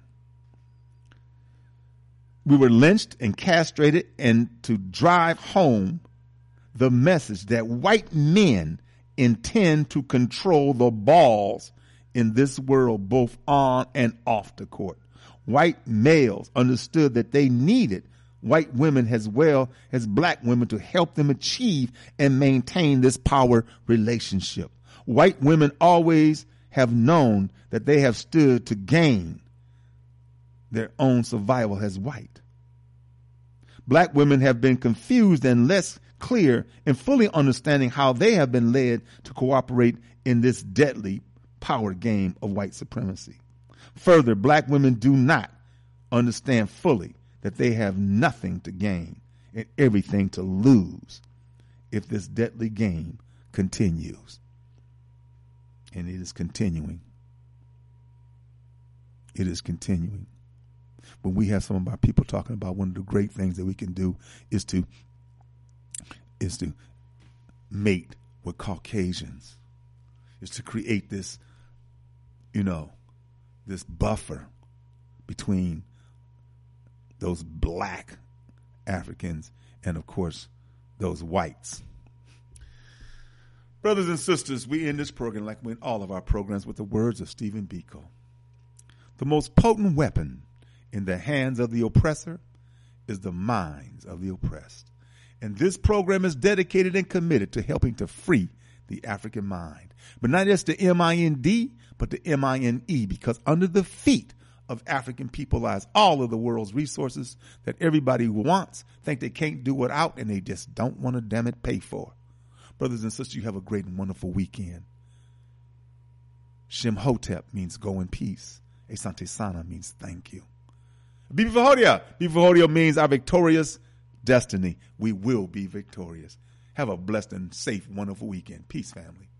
We were lynched and castrated and to drive home the message that white men intend to control the balls in this world, both on and off the court. White males understood that they needed white women as well as black women to help them achieve and maintain this power relationship. White women always have known that they have stood to gain their own survival as white. Black women have been confused and less clear in fully understanding how they have been led to cooperate in this deadly power game of white supremacy. Further, black women do not understand fully that they have nothing to gain and everything to lose if this deadly game continues. And it is continuing. It is continuing. When we have some of our people talking about one of the great things that we can do is to is to mate with Caucasians, is to create this, you know, this buffer between those black Africans and, of course, those whites. Brothers and sisters, we end this program like we end all of our programs with the words of Stephen Biko. The most potent weapon in the hands of the oppressor is the minds of the oppressed. And this program is dedicated and committed to helping to free the African mind. But not just the M I N D, but the M I N E, because under the feet of African people lies all of the world's resources that everybody wants, think they can't do without, and they just don't want to, damn it, pay for. Brothers and sisters, you have a great and wonderful weekend. Shemhotep means go in peace. Asante Sana means thank you. Bibi Fahodia. Bibi Fahodia means our victorious destiny. We will be victorious. Have a blessed and safe, wonderful weekend. Peace, family.